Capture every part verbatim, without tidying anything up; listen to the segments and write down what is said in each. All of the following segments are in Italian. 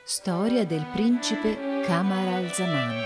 Storia del principe Camaralzaman.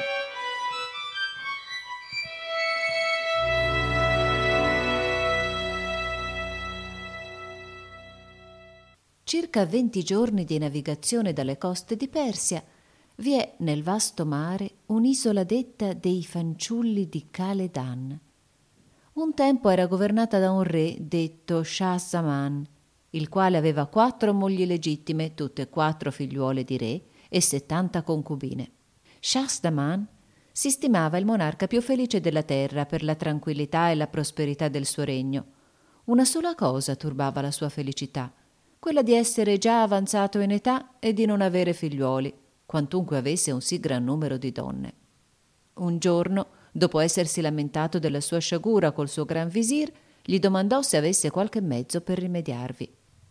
Circa venti giorni di navigazione dalle coste di Persia vi è nel vasto mare un'isola detta dei fanciulli di Khaledan. Un tempo era governata da un re detto Shah Zaman, il quale aveva quattro mogli legittime, tutte e quattro figliuole di re, e settanta concubine. Shah Zaman si stimava il monarca più felice della terra per la tranquillità e la prosperità del suo regno. Una sola cosa turbava la sua felicità, quella di essere già avanzato in età e di non avere figliuoli, quantunque avesse un sì gran numero di donne. Un giorno, dopo essersi lamentato della sua sciagura col suo gran visir, gli domandò se avesse qualche mezzo per rimediarvi.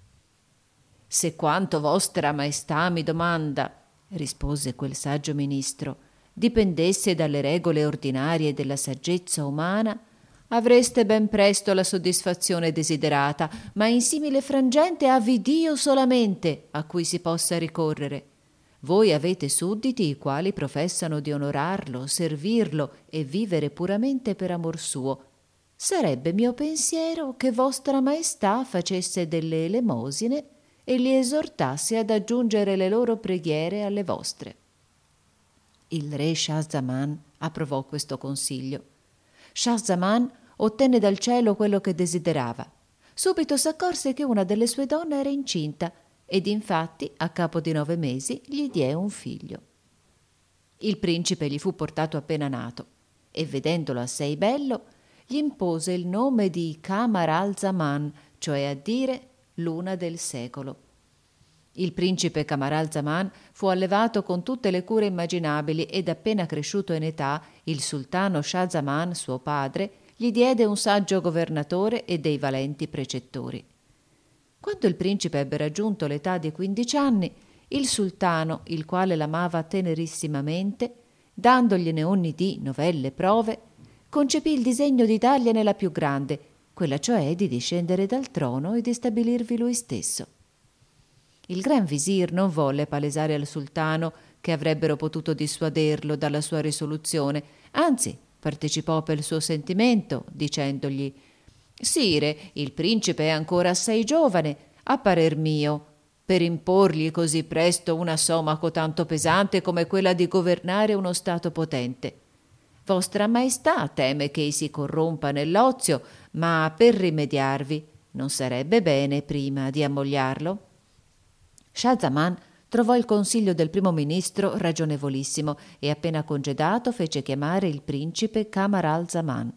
«Se quanto vostra maestà mi domanda», rispose quel saggio ministro, «dipendesse dalle regole ordinarie della saggezza umana, avreste ben presto la soddisfazione desiderata, ma in simile frangente avvi Dio solamente a cui si possa ricorrere. Voi avete sudditi i quali professano di onorarlo, servirlo e vivere puramente per amor suo. Sarebbe mio pensiero che vostra maestà facesse delle elemosine e li esortasse ad aggiungere le loro preghiere alle vostre». Il re Shah Zaman approvò questo consiglio. Shah Zaman ottenne dal cielo quello che desiderava. Subito s'accorse che una delle sue donne era incinta ed infatti a capo di nove mesi gli diè un figlio. Il principe gli fu portato appena nato e vedendolo assai bello gli impose il nome di Camaralzaman, cioè a dire luna del secolo. Il principe Camaralzaman fu allevato con tutte le cure immaginabili ed appena cresciuto in età il sultano Shah Zaman, suo padre, gli diede un saggio governatore e dei valenti precettori. Quando il principe ebbe raggiunto l'età di quindici anni, il sultano, il quale l'amava tenerissimamente, dandogliene ogni dì novelle prove, concepì il disegno di dargliene la più grande, quella cioè di discendere dal trono e di stabilirvi lui stesso. Il gran visir non volle palesare al sultano che avrebbero potuto dissuaderlo dalla sua risoluzione, anzi partecipò per il suo sentimento, dicendogli: «Sire, il principe è ancora assai giovane, a parer mio, per imporgli così presto una somaco tanto pesante come quella di governare uno stato potente. Vostra maestà teme che ei si corrompa nell'ozio, ma per rimediarvi non sarebbe bene prima di ammogliarlo?» Shah Zaman trovò il consiglio del primo ministro ragionevolissimo e appena congedato fece chiamare il principe Camaralzaman.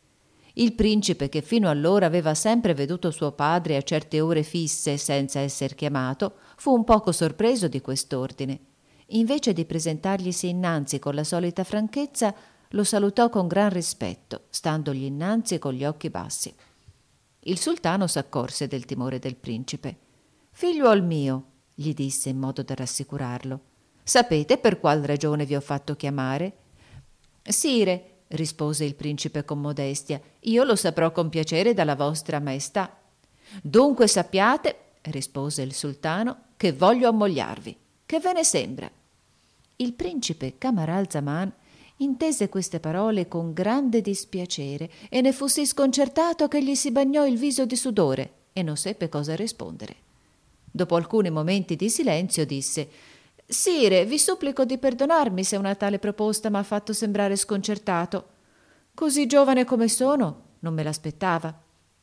Il principe, che fino allora aveva sempre veduto suo padre a certe ore fisse senza esser chiamato, fu un poco sorpreso di quest'ordine. Invece di presentarglisi innanzi con la solita franchezza, lo salutò con gran rispetto, standogli innanzi con gli occhi bassi. Il sultano s'accorse del timore del principe. «Figliuol mio», gli disse in modo da rassicurarlo, «sapete per qual ragione vi ho fatto chiamare?» «Sire», rispose il principe con modestia, «io lo saprò con piacere dalla vostra maestà». «Dunque sappiate», rispose il sultano, «che voglio ammogliarvi. Che ve ne sembra?» Il principe Camaralzaman intese queste parole con grande dispiacere e ne fu sì sconcertato che gli si bagnò il viso di sudore e non seppe cosa rispondere. Dopo alcuni momenti di silenzio disse: «Sire, vi supplico di perdonarmi se una tale proposta m'ha fatto sembrare sconcertato. Così giovane come sono, non me l'aspettava.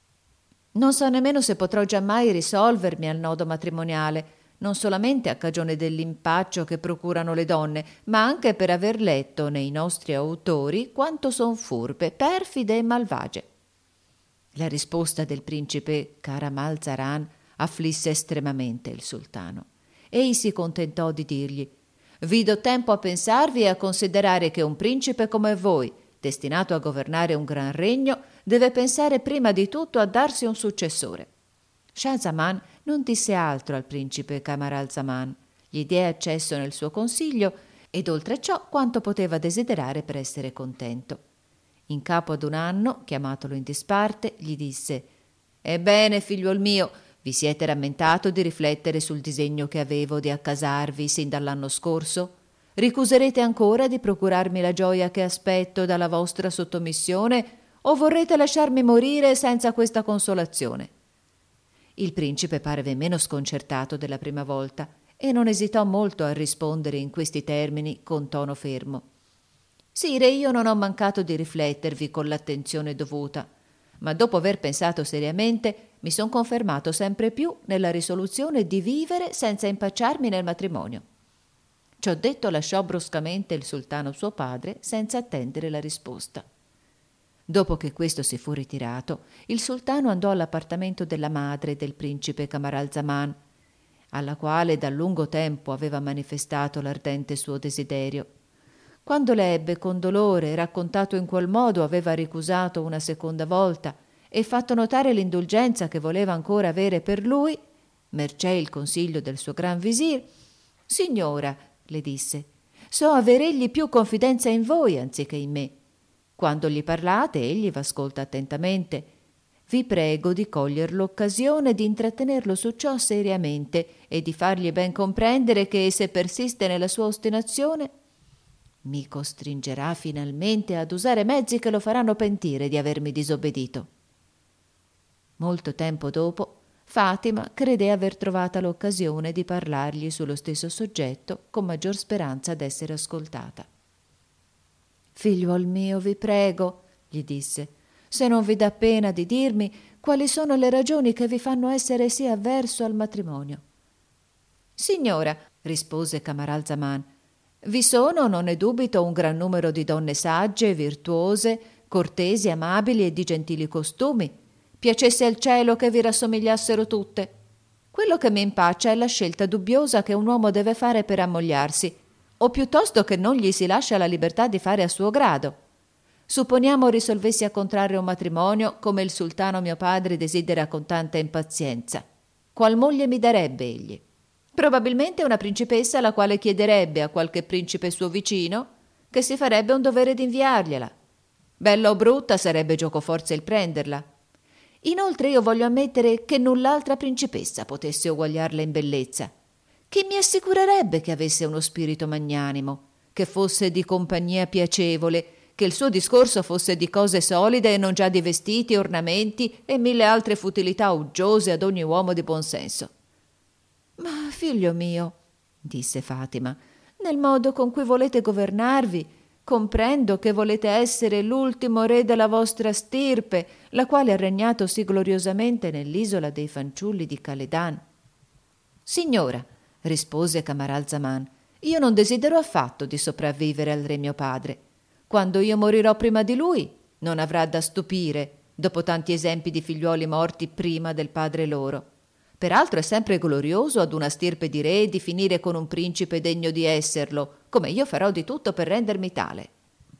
Non so nemmeno se potrò giammai risolvermi al nodo matrimoniale, non solamente a cagione dell'impaccio che procurano le donne, ma anche per aver letto nei nostri autori quanto son furbe, perfide e malvagie». La risposta del principe Camaralzaman afflisse estremamente il sultano. Ei si contentò di dirgli: «Vi do tempo a pensarvi e a considerare che un principe come voi, destinato a governare un gran regno, deve pensare prima di tutto a darsi un successore». Shah Zaman non disse altro al principe Camaralzaman, gli diè accesso nel suo consiglio ed oltre ciò quanto poteva desiderare per essere contento. In capo ad un anno, chiamatolo in disparte, gli disse: «Ebbene, figliuol mio, vi siete rammentato di riflettere sul disegno che avevo di accasarvi sin dall'anno scorso? Ricuserete ancora di procurarmi la gioia che aspetto dalla vostra sottomissione o vorrete lasciarmi morire senza questa consolazione?» Il principe parve meno sconcertato della prima volta e non esitò molto a rispondere in questi termini con tono fermo. «Sire, io non ho mancato di riflettervi con l'attenzione dovuta, ma dopo aver pensato seriamente mi son confermato sempre più nella risoluzione di vivere senza impacciarmi nel matrimonio». Ciò detto lasciò bruscamente il sultano suo padre senza attendere la risposta. Dopo che questo si fu ritirato, il sultano andò all'appartamento della madre del principe Camaralzaman, alla quale da lungo tempo aveva manifestato l'ardente suo desiderio. Quando le ebbe con dolore raccontato in qual modo aveva ricusato una seconda volta e fatto notare l'indulgenza che voleva ancora avere per lui, mercé il consiglio del suo gran visir, «Signora», le disse, «so aver egli più confidenza in voi anziché in me. Quando gli parlate, egli v'ascolta attentamente. Vi prego di coglier l'occasione di intrattenerlo su ciò seriamente e di fargli ben comprendere che, se persiste nella sua ostinazione, mi costringerà finalmente ad usare mezzi che lo faranno pentire di avermi disobbedito». Molto tempo dopo, Fatima credé aver trovata l'occasione di parlargli sullo stesso soggetto con maggior speranza d'essere ascoltata. «Figliuol mio, vi prego», gli disse, «se non vi dà pena di dirmi quali sono le ragioni che vi fanno essere sì avverso al matrimonio». «Signora», rispose Camaralzaman, «vi sono, non ne dubito, un gran numero di donne sagge, virtuose, cortesi, amabili e di gentili costumi. Piacesse al cielo che vi rassomigliassero tutte. Quello che mi impaccia è la scelta dubbiosa che un uomo deve fare per ammogliarsi, o piuttosto che non gli si lascia la libertà di fare a suo grado. Supponiamo risolvessi a contrarre un matrimonio come il sultano mio padre desidera con tanta impazienza. Qual moglie mi darebbe egli? Probabilmente una principessa la quale chiederebbe a qualche principe suo vicino che si farebbe un dovere di inviargliela. Bella o brutta sarebbe giocoforza il prenderla. Inoltre io voglio ammettere che null'altra principessa potesse uguagliarla in bellezza. Chi mi assicurerebbe che avesse uno spirito magnanimo, che fosse di compagnia piacevole, che il suo discorso fosse di cose solide e non già di vestiti, ornamenti e mille altre futilità uggiose ad ogni uomo di buon senso?» «Ma, figlio mio», disse Fatima, «nel modo con cui volete governarvi, comprendo che volete essere l'ultimo re della vostra stirpe, la quale ha regnato sì gloriosamente nell'isola dei fanciulli di Khaledan». «Signora», rispose Camaralzaman, «io non desidero affatto di sopravvivere al re mio padre. Quando io morirò prima di lui, non avrà da stupire, dopo tanti esempi di figliuoli morti prima del padre loro. Peraltro è sempre glorioso ad una stirpe di re di finire con un principe degno di esserlo, come io farò di tutto per rendermi tale».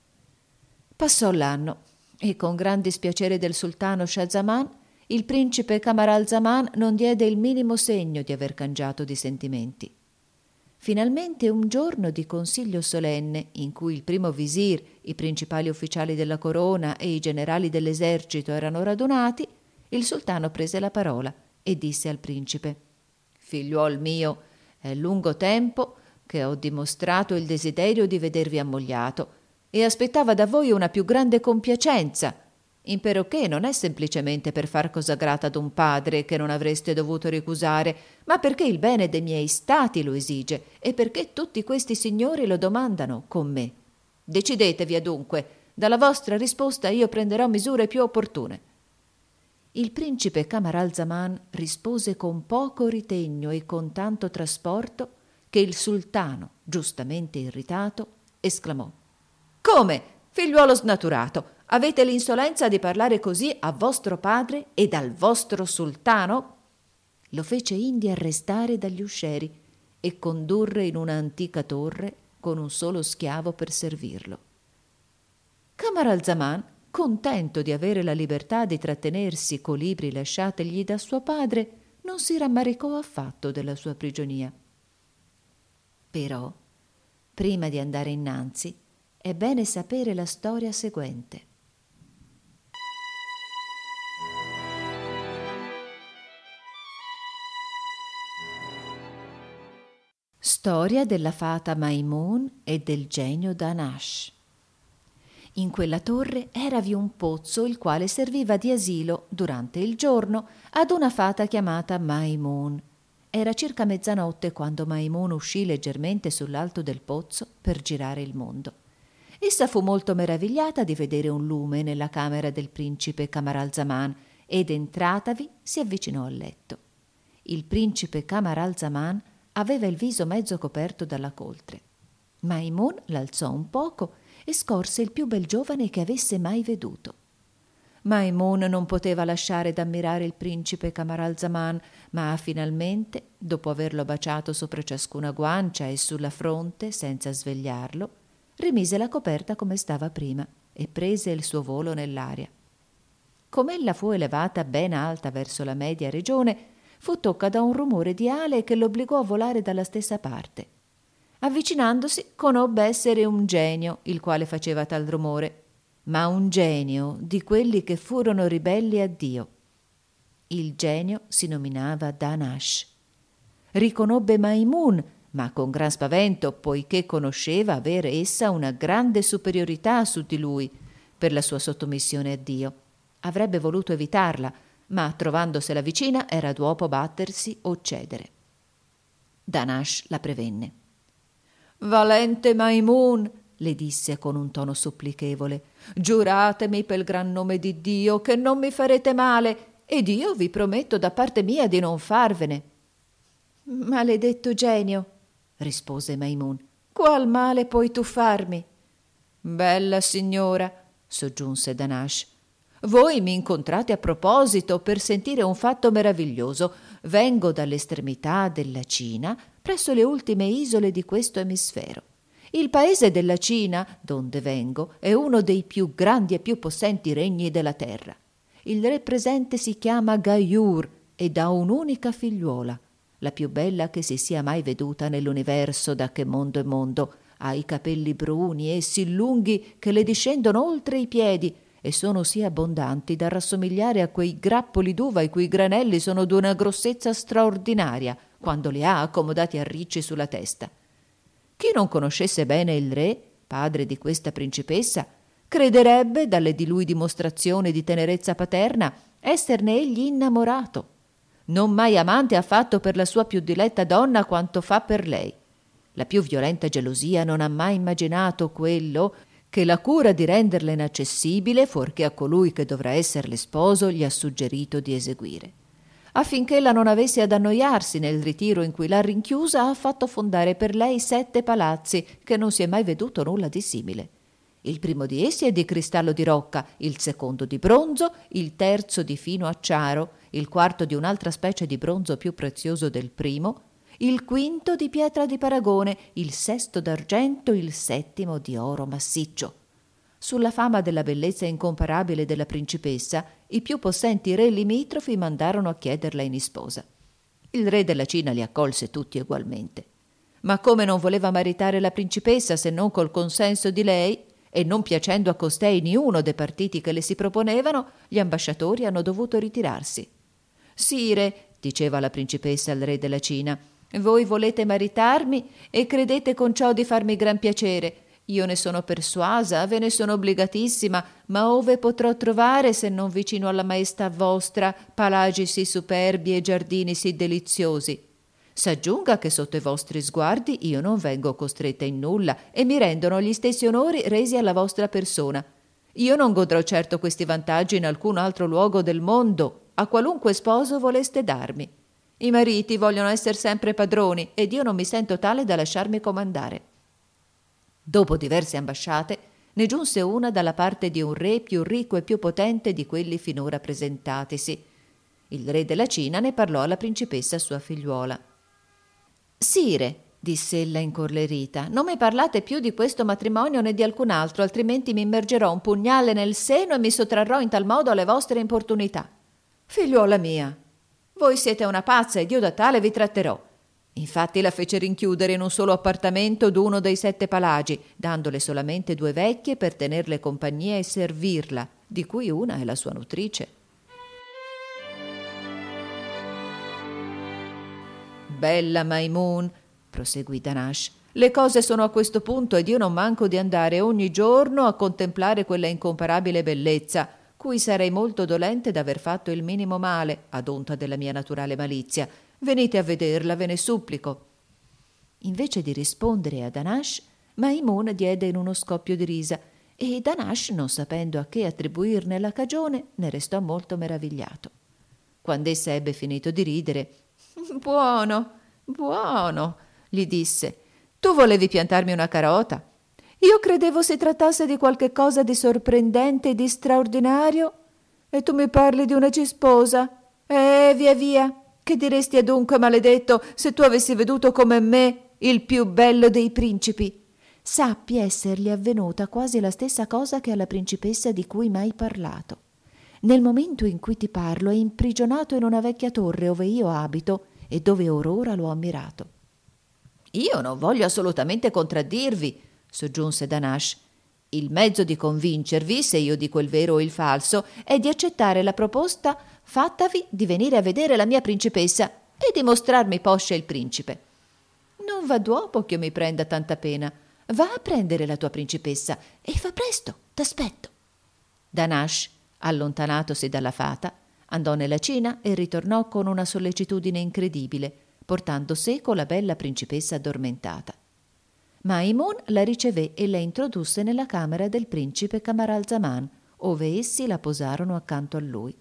Passò l'anno e, con gran dispiacere del sultano Shah Zaman, il principe Camaralzaman non diede il minimo segno di aver cangiato di sentimenti. Finalmente un giorno di consiglio solenne, in cui il primo visir, i principali ufficiali della corona e i generali dell'esercito erano radunati, il sultano prese la parola e disse al principe: «Figliuol mio, è lungo tempo che ho dimostrato il desiderio di vedervi ammogliato e aspettava da voi una più grande compiacenza, imperoché non è semplicemente per far cosa grata ad un padre che non avreste dovuto ricusare, ma perché il bene dei miei stati lo esige e perché tutti questi signori lo domandano con me. Decidetevi adunque, dalla vostra risposta io prenderò misure più opportune». Il principe Camaralzaman rispose con poco ritegno e con tanto trasporto che il sultano, giustamente irritato, esclamò: «Come, figliuolo snaturato, avete l'insolenza di parlare così a vostro padre ed al vostro sultano?» Lo fece indi arrestare dagli uscieri e condurre in una antica torre con un solo schiavo per servirlo. Camaralzaman, contento di avere la libertà di trattenersi co libri lasciategli da suo padre, non si rammaricò affatto della sua prigionia. Però, prima di andare innanzi, è bene sapere la storia seguente. Storia della fata Maimun e del genio Danash. In quella torre eravi un pozzo il quale serviva di asilo durante il giorno ad una fata chiamata Maimun. Era circa mezzanotte quando Maimun uscì leggermente sull'alto del pozzo per girare il mondo. Essa fu molto meravigliata di vedere un lume nella camera del principe Camaralzaman ed entratavi si avvicinò al letto. Il principe Camaralzaman aveva il viso mezzo coperto dalla coltre. Maimun l'alzò un poco e scorse il più bel giovane che avesse mai veduto. Maimun non poteva lasciare d'ammirare il principe Camaralzaman, ma finalmente, dopo averlo baciato sopra ciascuna guancia e sulla fronte senza svegliarlo, rimise la coperta come stava prima e prese il suo volo nell'aria. Com'ella fu elevata ben alta verso la media regione, fu tocca da un rumore di ale che l'obbligò a volare dalla stessa parte. Avvicinandosi, conobbe essere un genio il quale faceva tal rumore, ma un genio di quelli che furono ribelli a Dio. Il genio si nominava Danash. Riconobbe Maimun, ma con gran spavento, poiché conosceva avere essa una grande superiorità su di lui per la sua sottomissione a Dio. Avrebbe voluto evitarla, ma trovandosela vicina era d'uopo battersi o cedere. Danash la prevenne. «Valente Maimun», le disse con un tono supplichevole, «giuratemi pel gran nome di Dio che non mi farete male, ed io vi prometto da parte mia di non farvene». «Maledetto genio», rispose Maimun, «qual male puoi tu farmi?» «Bella signora», soggiunse Danash, «voi mi incontrate a proposito per sentire un fatto meraviglioso. Vengo dall'estremità della Cina, presso le ultime isole di questo emisfero. Il paese della Cina, donde vengo, è uno dei più grandi e più possenti regni della terra. Il re presente si chiama Gaiur ed ha un'unica figliuola, la più bella che si sia mai veduta nell'universo da che mondo è mondo. Ha i capelli bruni e sì lunghi che le discendono oltre i piedi e sono sì abbondanti da rassomigliare a quei grappoli d'uva i cui granelli sono d'una grossezza straordinaria quando li ha accomodati a ricci sulla testa. Chi non conoscesse bene il re, padre di questa principessa, crederebbe, dalle di lui dimostrazioni di tenerezza paterna, esserne egli innamorato. Non mai amante ha fatto per la sua più diletta donna quanto fa per lei. La più violenta gelosia non ha mai immaginato quello che la cura di renderla inaccessibile, fuorché a colui che dovrà esserle sposo, gli ha suggerito di eseguire. Affinché ella non avesse ad annoiarsi nel ritiro in cui l'ha rinchiusa, ha fatto fondare per lei sette palazzi, che non si è mai veduto nulla di simile. Il primo di essi è di cristallo di rocca, il secondo di bronzo, il terzo di fino acciaro, il quarto di un'altra specie di bronzo più prezioso del primo, il quinto di pietra di paragone, il sesto d'argento, il settimo di oro massiccio. Sulla fama della bellezza incomparabile della principessa, i più possenti re limitrofi mandarono a chiederla in isposa. Il re della Cina li accolse tutti egualmente. Ma come non voleva maritare la principessa se non col consenso di lei, e non piacendo a costei niuno dei partiti che le si proponevano, gli ambasciatori hanno dovuto ritirarsi. «Sire», diceva la principessa al re della Cina, «voi volete maritarmi e credete con ciò di farmi gran piacere. Io ne sono persuasa, ve ne sono obbligatissima, ma ove potrò trovare, se non vicino alla maestà vostra, palagi sì superbi e giardini sì deliziosi? S'aggiunga che sotto i vostri sguardi io non vengo costretta in nulla e mi rendono gli stessi onori resi alla vostra persona. Io non godrò certo questi vantaggi in alcun altro luogo del mondo, a qualunque sposo voleste darmi. I mariti vogliono essere sempre padroni ed io non mi sento tale da lasciarmi comandare». Dopo diverse ambasciate, ne giunse una dalla parte di un re più ricco e più potente di quelli finora presentatisi. Il re della Cina ne parlò alla principessa sua figliuola. «Sire», disse ella incorlerita, «non mi parlate più di questo matrimonio né di alcun altro, altrimenti mi immergerò un pugnale nel seno e mi sottrarrò in tal modo alle vostre importunità. Figliuola mia, voi siete una pazza ed io da tale vi tratterò». Infatti la fece rinchiudere in un solo appartamento d'uno dei sette palagi, dandole solamente due vecchie per tenerle compagnia e servirla, di cui una è la sua nutrice. «Bella Maimun», proseguì Danash, le cose sono a questo punto ed io non manco di andare ogni giorno a contemplare quella incomparabile bellezza, cui sarei molto dolente d'aver fatto il minimo male, ad onta della mia naturale malizia. Venite a vederla, ve ne supplico. Invece di rispondere a Danash, Maimun diede in uno scoppio di risa, e Danash, non sapendo a che attribuirne la cagione, ne restò molto meravigliato. Quand'essa ebbe finito di ridere, «Buono, buono», gli disse, «tu volevi piantarmi una carota? Io credevo si trattasse di qualche cosa di sorprendente e di straordinario, e tu mi parli di una cisposa? Eh, via via, che diresti adunque, maledetto, se tu avessi veduto come me il più bello dei principi?» Sappi essergli avvenuta quasi la stessa cosa che alla principessa di cui m'hai parlato. Nel momento in cui ti parlo è imprigionato in una vecchia torre ove io abito e dove or ora l'ho ammirato. «Io non voglio assolutamente contraddirvi», soggiunse Danash. «Il mezzo di convincervi, se io dico il vero o il falso, è di accettare la proposta fattavi di venire a vedere la mia principessa e di mostrarmi poscia il principe. Non va d'uopo che io mi prenda tanta pena. Va a prendere la tua principessa e fa presto, t'aspetto». Danash, allontanatosi dalla fata, andò nella cina e ritornò con una sollecitudine incredibile, portando seco la bella principessa addormentata. Maimun la ricevé e la introdusse nella camera del principe Camaralzaman, ove essi la posarono accanto a lui.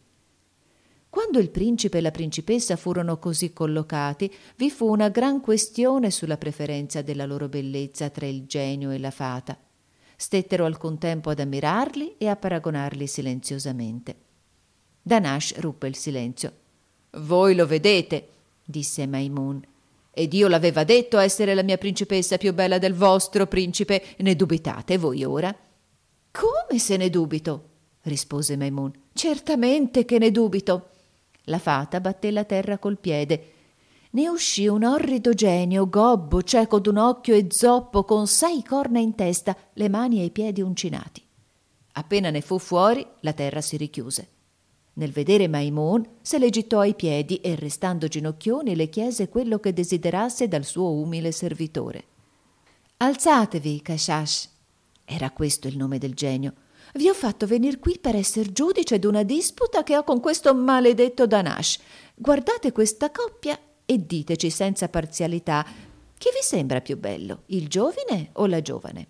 Quando il principe e la principessa furono così collocati, vi fu una gran questione sulla preferenza della loro bellezza tra il genio e la fata. Stettero alcun tempo ad ammirarli e a paragonarli silenziosamente. Danash ruppe il silenzio. «Voi lo vedete», disse Maimun, «ed io l'aveva detto essere la mia principessa più bella del vostro principe. Ne dubitate voi ora?» «Come se ne dubito?» rispose Maimun. «Certamente che ne dubito». La fata batté la terra col piede. Ne uscì un orrido genio, gobbo, cieco d'un occhio e zoppo, con sei corna in testa, le mani e i piedi uncinati. Appena ne fu fuori, la terra si richiuse. Nel vedere Maimun, se le gittò ai piedi e, restando ginocchioni, le chiese quello che desiderasse dal suo umile servitore. «Alzatevi, Kashash», era questo il nome del genio. «Vi ho fatto venir qui per esser giudice d'una disputa che ho con questo maledetto Danash. Guardate questa coppia e diteci senza parzialità chi vi sembra più bello, il giovine o la giovane».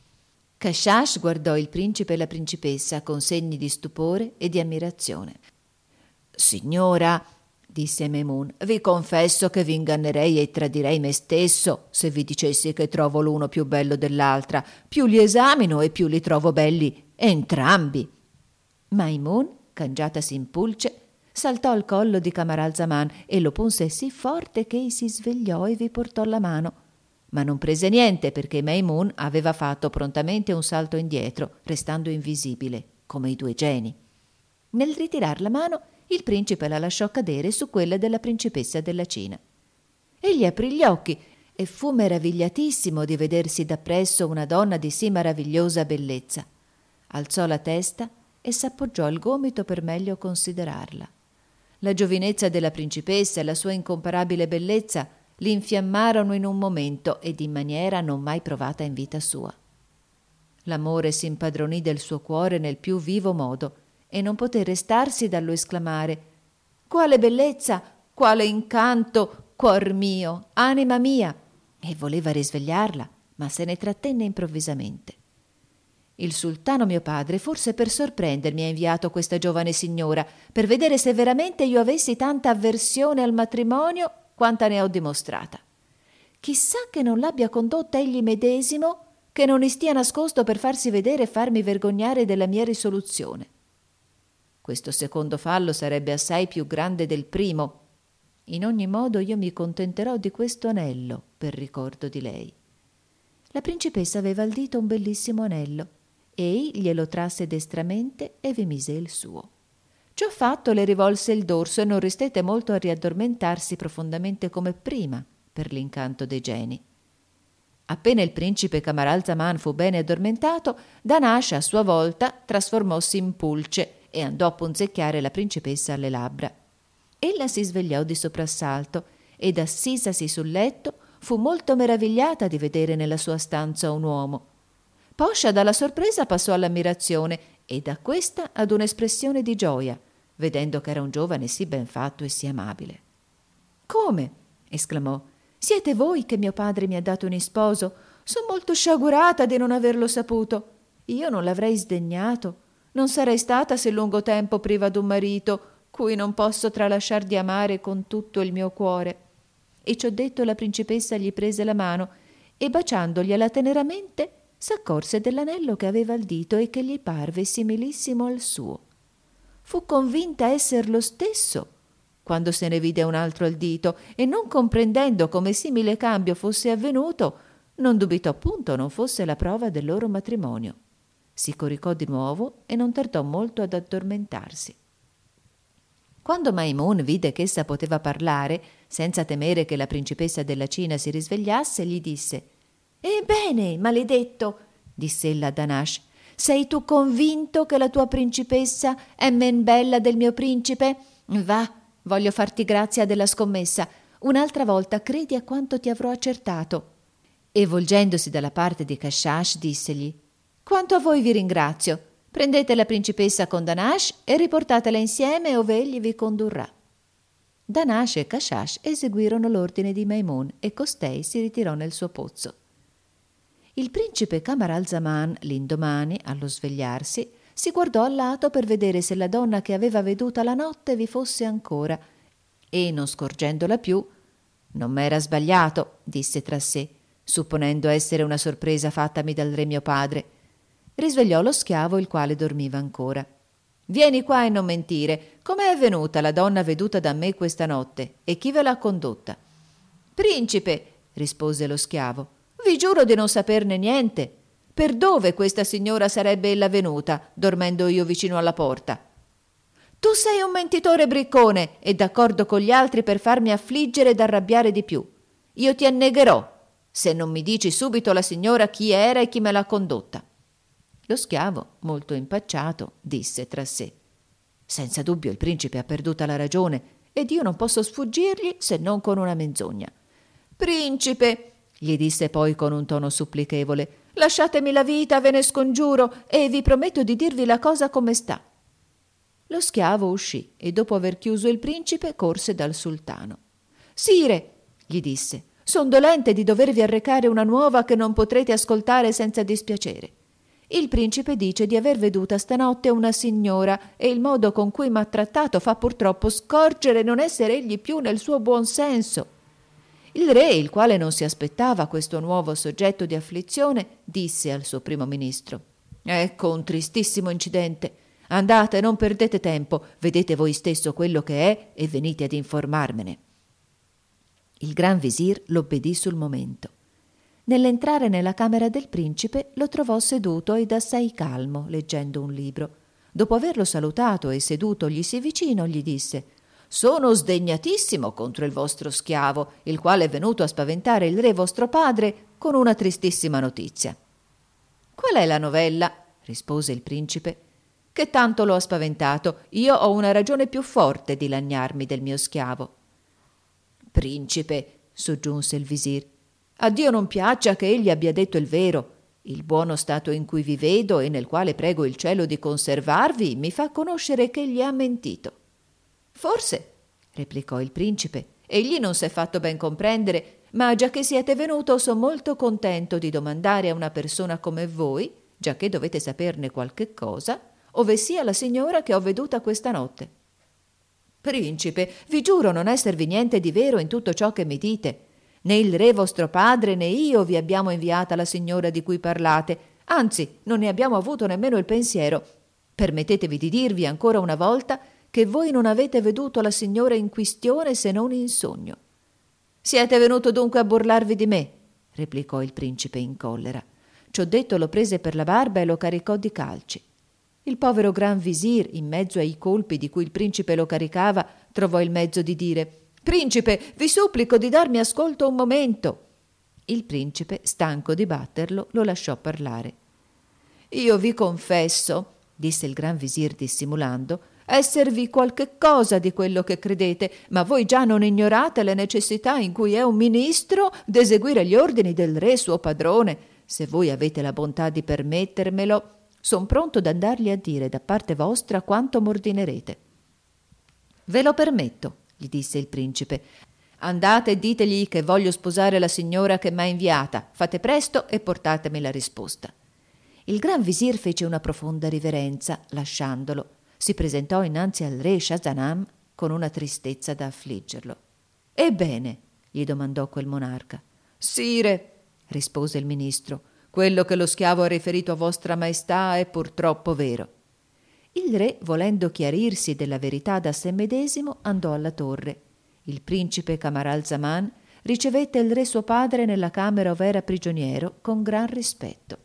Kashash guardò il principe e la principessa con segni di stupore e di ammirazione. «Signora», disse Maimun, «vi confesso che vi ingannerei e tradirei me stesso se vi dicessi che trovo l'uno più bello dell'altra. Più li esamino e più li trovo belli entrambi». Maimun, cangiatasi in pulce, saltò al collo di Camaralzaman e lo punse sì forte che ei si svegliò e vi portò la mano. Ma non prese niente, perché Maimun aveva fatto prontamente un salto indietro, restando invisibile, come i due geni. Nel ritirar la mano, il principe la lasciò cadere su quella della principessa della Cina. Egli aprì gli occhi e fu meravigliatissimo di vedersi dappresso una donna di sì meravigliosa bellezza. Alzò la testa e s'appoggiò al gomito per meglio considerarla. La giovinezza della principessa e la sua incomparabile bellezza l'infiammarono in un momento ed in maniera non mai provata in vita sua. L'amore si impadronì del suo cuore nel più vivo modo e non poté restarsi dallo esclamare: «Quale bellezza, quale incanto, cuor mio, anima mia!» e voleva risvegliarla, ma se ne trattenne improvvisamente. «Il sultano mio padre, forse per sorprendermi, ha inviato questa giovane signora, per vedere se veramente io avessi tanta avversione al matrimonio quanta ne ho dimostrata. Chissà che non l'abbia condotta egli medesimo, che non ne stia nascosto per farsi vedere e farmi vergognare della mia risoluzione. Questo secondo fallo sarebbe assai più grande del primo. In ogni modo io mi contenterò di questo anello per ricordo di lei». La principessa aveva al dito un bellissimo anello. Ei glielo trasse destramente e vi mise il suo. Ciò fatto le rivolse il dorso e non restette molto a riaddormentarsi profondamente come prima per l'incanto dei geni. Appena il principe Camaralzaman fu bene addormentato, Danash a sua volta trasformossi in pulce e andò a punzecchiare la principessa alle labbra. Ella si svegliò di soprassalto ed, assisasi sul letto, fu molto meravigliata di vedere nella sua stanza un uomo. Poscia dalla sorpresa passò all'ammirazione e da questa ad un'espressione di gioia, vedendo che era un giovane sì ben fatto e sì amabile. «Come?» esclamò. «Siete voi che mio padre mi ha dato in sposo? Son molto sciagurata di non averlo saputo. Io non l'avrei sdegnato. Non sarei stata se lungo tempo priva d'un marito, cui non posso tralasciar di amare con tutto il mio cuore». E ciò detto la principessa gli prese la mano e baciandogliela teneramente s'accorse dell'anello che aveva al dito e che gli parve similissimo al suo. Fu convinta esser lo stesso quando se ne vide un altro al dito e, non comprendendo come simile cambio fosse avvenuto, non dubitò punto non fosse la prova del loro matrimonio. Si coricò di nuovo e non tardò molto ad addormentarsi. Quando Maimun vide ch'essa poteva parlare, senza temere che la principessa della Cina si risvegliasse, gli disse: «Ebbene, maledetto», diss'ella a Danash, «sei tu convinto che la tua principessa è men bella del mio principe? Va, voglio farti grazia della scommessa. Un'altra volta credi a quanto ti avrò accertato». E volgendosi dalla parte di Kashash dissegli: «Quanto a voi vi ringrazio. Prendete la principessa con Danash e riportatela insieme ove egli vi condurrà». Danash e Kashash eseguirono l'ordine di Maimun e costei si ritirò nel suo pozzo. Il principe Camaralzaman, l'indomani, allo svegliarsi, si guardò al lato per vedere se la donna che aveva veduta la notte vi fosse ancora e, non scorgendola più, «Non m'era sbagliato», disse tra sé, supponendo essere una sorpresa fattami dal re mio padre. Risvegliò lo schiavo, il quale dormiva ancora. «Vieni qua e non mentire. Come è venuta la donna veduta da me questa notte e chi ve l'ha condotta?» «Principe», rispose lo schiavo, «vi giuro di non saperne niente. Per dove questa signora sarebbe ella venuta, dormendo io vicino alla porta?» «Tu sei un mentitore briccone e d'accordo con gli altri per farmi affliggere ed arrabbiare di più. Io ti annegherò se non mi dici subito la signora chi era e chi me l'ha condotta». Lo schiavo, molto impacciato, disse tra sé: «Senza dubbio il principe ha perduta la ragione ed io non posso sfuggirgli se non con una menzogna». «Principe», gli disse poi con un tono supplichevole, «lasciatemi la vita, ve ne scongiuro, e vi prometto di dirvi la cosa come sta». Lo schiavo uscì e dopo aver chiuso il principe corse dal sultano. «Sire», gli disse, «son dolente di dovervi arrecare una nuova che non potrete ascoltare senza dispiacere. Il principe dice di aver veduta stanotte una signora e il modo con cui m'ha trattato fa purtroppo scorgere non essere egli più nel suo buon senso». Il re, il quale non si aspettava questo nuovo soggetto di afflizione, disse al suo primo ministro: «Ecco un tristissimo incidente. Andate, non perdete tempo, vedete voi stesso quello che è e venite ad informarmene». Il gran visir l'obbedì sul momento. Nell'entrare nella camera del principe lo trovò seduto ed assai calmo, leggendo un libro. Dopo averlo salutato e sedutogli vicino, gli disse: «Sono sdegnatissimo contro il vostro schiavo, il quale è venuto a spaventare il re vostro padre con una tristissima notizia». «Qual è la novella?» rispose il principe. «Che tanto lo ha spaventato? Io ho una ragione più forte di lagnarmi del mio schiavo». «Principe», soggiunse il visir, «a Dio non piaccia che egli abbia detto il vero. Il buono stato in cui vi vedo e nel quale prego il cielo di conservarvi mi fa conoscere che egli ha mentito». «Forse», replicò il principe, «egli non s'è fatto ben comprendere, ma già che siete venuto son molto contento di domandare a una persona come voi, già che dovete saperne qualche cosa, ove sia la signora che ho veduta questa notte». «Principe, vi giuro non esservi niente di vero in tutto ciò che mi dite. Né il re vostro padre né io vi abbiamo inviata la signora di cui parlate, anzi non ne abbiamo avuto nemmeno il pensiero. Permettetevi di dirvi ancora una volta che voi non avete veduto la signora in quistione se non in sogno». «Siete venuto dunque a burlarvi di me», replicò il principe in collera. Ciò detto lo prese per la barba e lo caricò di calci. Il povero gran visir, in mezzo ai colpi di cui il principe lo caricava, trovò il mezzo di dire: «Principe, vi supplico di darmi ascolto un momento». Il principe, stanco di batterlo, lo lasciò parlare. «Io vi confesso», disse il gran visir dissimulando, esservi qualche cosa di quello che credete, ma voi già non ignorate le necessità in cui è un ministro d'eseguire gli ordini del re suo padrone. Se voi avete la bontà di permettermelo, son pronto ad andargli a dire da parte vostra quanto m'ordinerete. Ve lo permetto, gli disse il principe. Andate e ditegli che voglio sposare la signora che m'ha inviata. Fate presto e portatemi la risposta. Il gran visir fece una profonda riverenza, lasciandolo. Si presentò innanzi al re Shahzaman con una tristezza da affliggerlo. «Ebbene?» gli domandò quel monarca. «Sire», rispose il ministro, «quello che lo schiavo ha riferito a vostra maestà è purtroppo vero». Il re, volendo chiarirsi della verità da sé medesimo, andò alla torre. Il principe Camaralzaman ricevette il re suo padre nella camera ove era prigioniero con gran rispetto.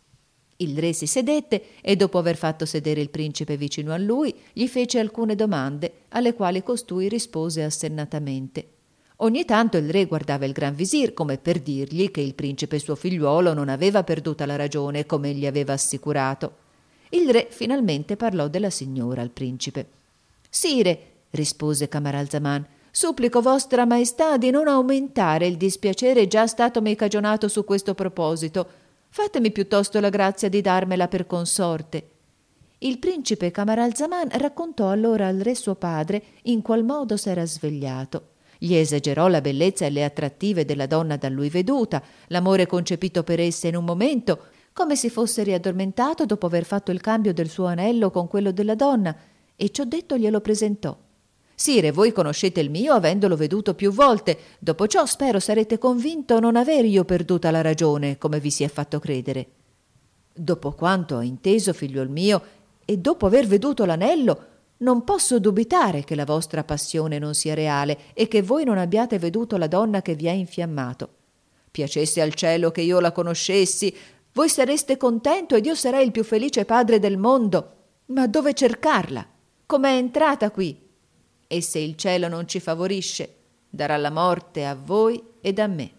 Il re si sedette e, dopo aver fatto sedere il principe vicino a lui, gli fece alcune domande, alle quali costui rispose assennatamente. Ogni tanto il re guardava il gran visir come per dirgli che il principe suo figliuolo non aveva perduta la ragione, come egli aveva assicurato. Il re finalmente parlò della signora al principe. «Sire», rispose Camaralzaman, «supplico vostra maestà di non aumentare il dispiacere già statomi cagionato su questo proposito. Fatemi piuttosto la grazia di darmela per consorte». Il principe Camaralzaman raccontò allora al re suo padre in qual modo s'era svegliato. Gli esagerò la bellezza e le attrattive della donna da lui veduta, l'amore concepito per essa in un momento, come si fosse riaddormentato dopo aver fatto il cambio del suo anello con quello della donna, e ciò detto glielo presentò. «Sire, voi conoscete il mio avendolo veduto più volte. Dopo ciò spero sarete convinto non aver io perduta la ragione, come vi si è fatto credere». «Dopo quanto ho inteso, figliuol mio, e dopo aver veduto l'anello, non posso dubitare che la vostra passione non sia reale e che voi non abbiate veduto la donna che vi ha infiammato. Piacesse al cielo che io la conoscessi, voi sareste contento ed io sarei il più felice padre del mondo. Ma dove cercarla? Com'è entrata qui? E se il cielo non ci favorisce, darà la morte a voi ed a me».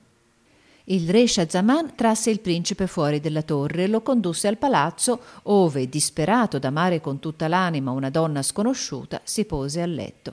Il re Shahzaman trasse il principe fuori della torre e lo condusse al palazzo, ove, disperato d'amare con tutta l'anima una donna sconosciuta, si pose a letto.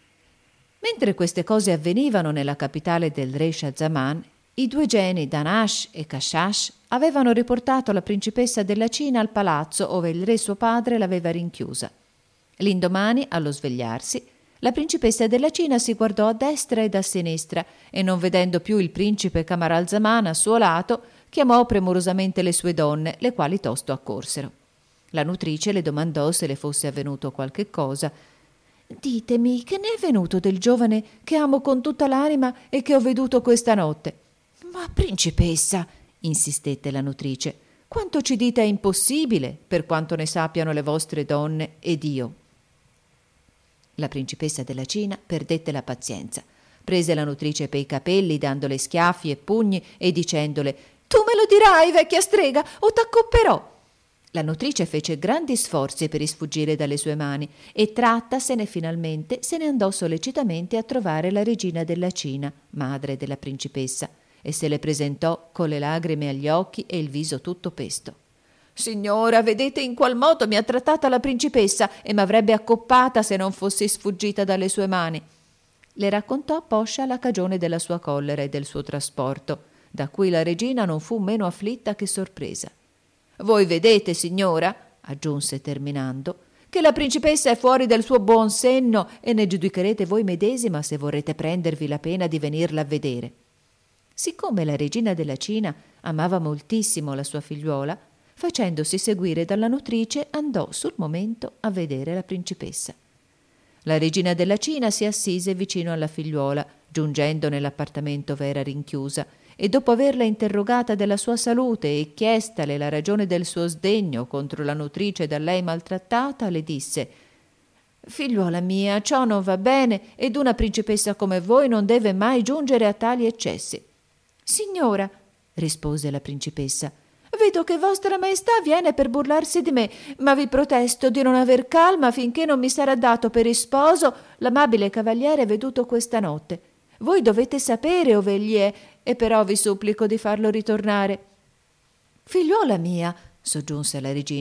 Mentre queste cose avvenivano nella capitale del re Shahzaman, i due geni Dahnash e Kashash avevano riportato la principessa della Cina al palazzo ove il re suo padre l'aveva rinchiusa. L'indomani, allo svegliarsi, la principessa della Cina si guardò a destra ed a sinistra e, non vedendo più il principe Camaralzaman a suo lato, chiamò premurosamente le sue donne, le quali tosto accorsero. La nutrice le domandò se le fosse avvenuto qualche cosa. «Ditemi, che ne è venuto del giovane che amo con tutta l'anima e che ho veduto questa notte?» «Ma principessa», insistette la nutrice, «quanto ci dite è impossibile, per quanto ne sappiano le vostre donne ed io». La principessa della Cina perdette la pazienza. Prese la nutrice pei capelli, dandole schiaffi e pugni e dicendole: «Tu me lo dirai, vecchia strega, o t'accopperò!» La nutrice fece grandi sforzi per isfuggire dalle sue mani e, trattasene finalmente, se ne andò sollecitamente a trovare la regina della Cina, madre della principessa, e se le presentò con le lagrime agli occhi e il viso tutto pesto. «Signora, vedete in qual modo mi ha trattata la principessa e m'avrebbe accoppata se non fossi sfuggita dalle sue mani». Le raccontò poscia la cagione della sua collera e del suo trasporto, da cui la regina non fu meno afflitta che sorpresa. «Voi vedete, signora», aggiunse terminando, «che la principessa è fuori del suo buon senno e ne giudicherete voi medesima se vorrete prendervi la pena di venirla a vedere». Siccome la regina della Cina amava moltissimo la sua figliuola, facendosi seguire dalla nutrice, andò sul momento a vedere la principessa. La regina della Cina si assise vicino alla figliuola, giungendo nell'appartamento ove era rinchiusa, e dopo averla interrogata della sua salute e chiestale la ragione del suo sdegno contro la nutrice da lei maltrattata, le disse: «Figliuola mia, ciò non va bene, ed una principessa come voi non deve mai giungere a tali eccessi». «Signora», rispose la principessa, «vedo che vostra maestà viene per burlarsi di me, ma vi protesto di non aver calma finché non mi sarà dato per isposo l'amabile cavaliere veduto questa notte. Voi dovete sapere ove egli è, e però vi supplico di farlo ritornare». «Figliuola mia», soggiunse la regina,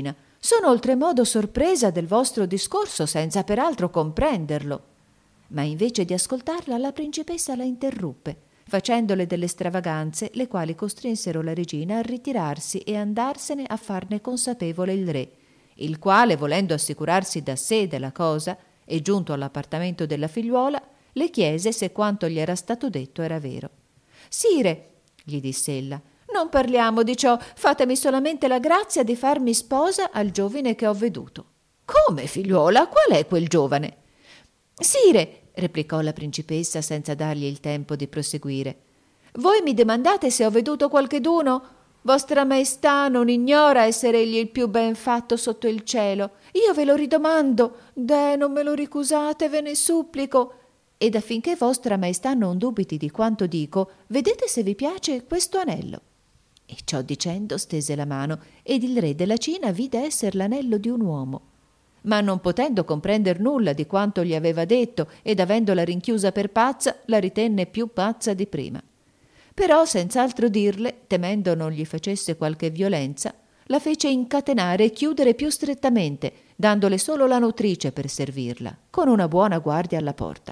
Sono oltremodo sorpresa del vostro discorso, senza peraltro comprenderlo». Ma invece di ascoltarla, la principessa la interruppe, facendole delle stravaganze, le quali costrinsero la regina a ritirarsi e andarsene a farne consapevole il re, il quale, volendo assicurarsi da sé della cosa, e giunto all'appartamento della figliuola, le chiese se quanto gli era stato detto era vero. «Sire», gli disse ella, «non parliamo di ciò, fatemi solamente la grazia di farmi sposa al giovine che ho veduto». «Come, figliuola? Qual è quel giovane?» «Sire», replicò la principessa senza dargli il tempo di proseguire, «voi mi domandate se ho veduto qualcheduno? Vostra Maestà non ignora essere egli il più ben fatto sotto il cielo. Io ve lo ridomando, deh, non me lo ricusate, ve ne supplico. Ed affinché vostra Maestà non dubiti di quanto dico, vedete se vi piace questo anello». E ciò dicendo stese la mano, ed il re della Cina vide esser l'anello di un uomo. Ma non potendo comprender nulla di quanto gli aveva detto, ed avendola rinchiusa per pazza, la ritenne più pazza di prima. Però, senz'altro dirle, temendo non gli facesse qualche violenza, la fece incatenare e chiudere più strettamente, dandole solo la nutrice per servirla, con una buona guardia alla porta.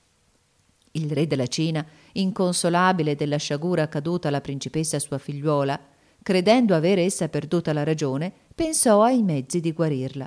Il re della Cina, inconsolabile della sciagura accaduta alla principessa sua figliuola, credendo avere essa perduta la ragione, pensò ai mezzi di guarirla.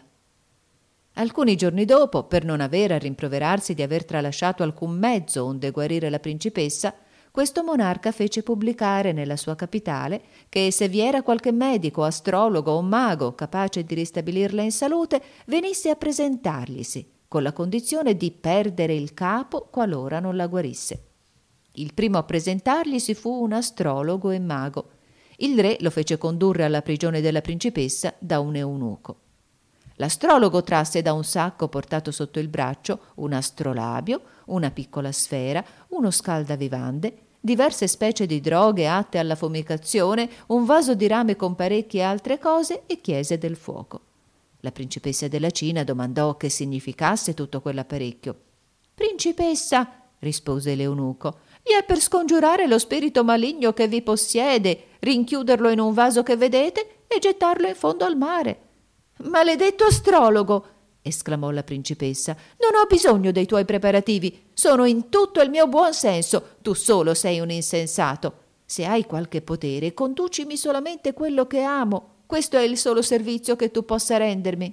Alcuni giorni dopo, per non avere a rimproverarsi di aver tralasciato alcun mezzo onde guarire la principessa, questo monarca fece pubblicare nella sua capitale che se vi era qualche medico, astrologo o mago capace di ristabilirla in salute, venisse a presentarglisi, con la condizione di perdere il capo qualora non la guarisse. Il primo a presentarglisi fu un astrologo e mago. Il re lo fece condurre alla prigione della principessa da un eunuco. L'astrologo trasse da un sacco portato sotto il braccio un astrolabio, una piccola sfera, uno scaldavivande, diverse specie di droghe atte alla fumicazione, un vaso di rame con parecchie altre cose e chiese del fuoco. La principessa della Cina domandò che significasse tutto quell'apparecchio. «Principessa», rispose l'eunuco, «gli è per scongiurare lo spirito maligno che vi possiede, rinchiuderlo in un vaso che vedete e gettarlo in fondo al mare». «Maledetto astrologo!» esclamò la principessa, «non ho bisogno dei tuoi preparativi, sono in tutto il mio buon senso, tu solo sei un insensato. Se hai qualche potere, conducimi solamente quello che amo, questo è il solo servizio che tu possa rendermi».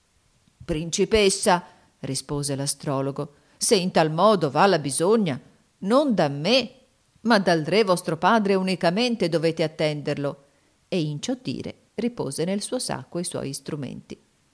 «Principessa», rispose l'astrologo, «se in tal modo va la bisogna, non da me, ma dal re vostro padre unicamente dovete attenderlo». E in ciò dire ripose nel suo sacco i suoi strumenti.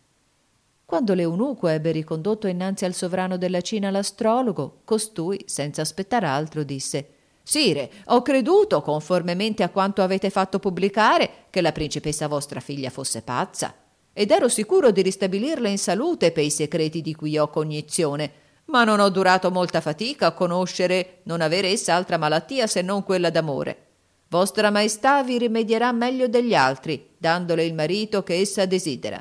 Quando l'eunuco ebbe ricondotto innanzi al sovrano della Cina l'astrologo, costui, senza aspettar altro, disse: «Sire, ho creduto, conformemente a quanto avete fatto pubblicare, che la principessa vostra figlia fosse pazza, ed ero sicuro di ristabilirla in salute per i secreti di cui ho cognizione, ma non ho durato molta fatica a conoscere non avere essa altra malattia se non quella d'amore. Vostra Maestà vi rimedierà meglio degli altri, dandole il marito che essa desidera».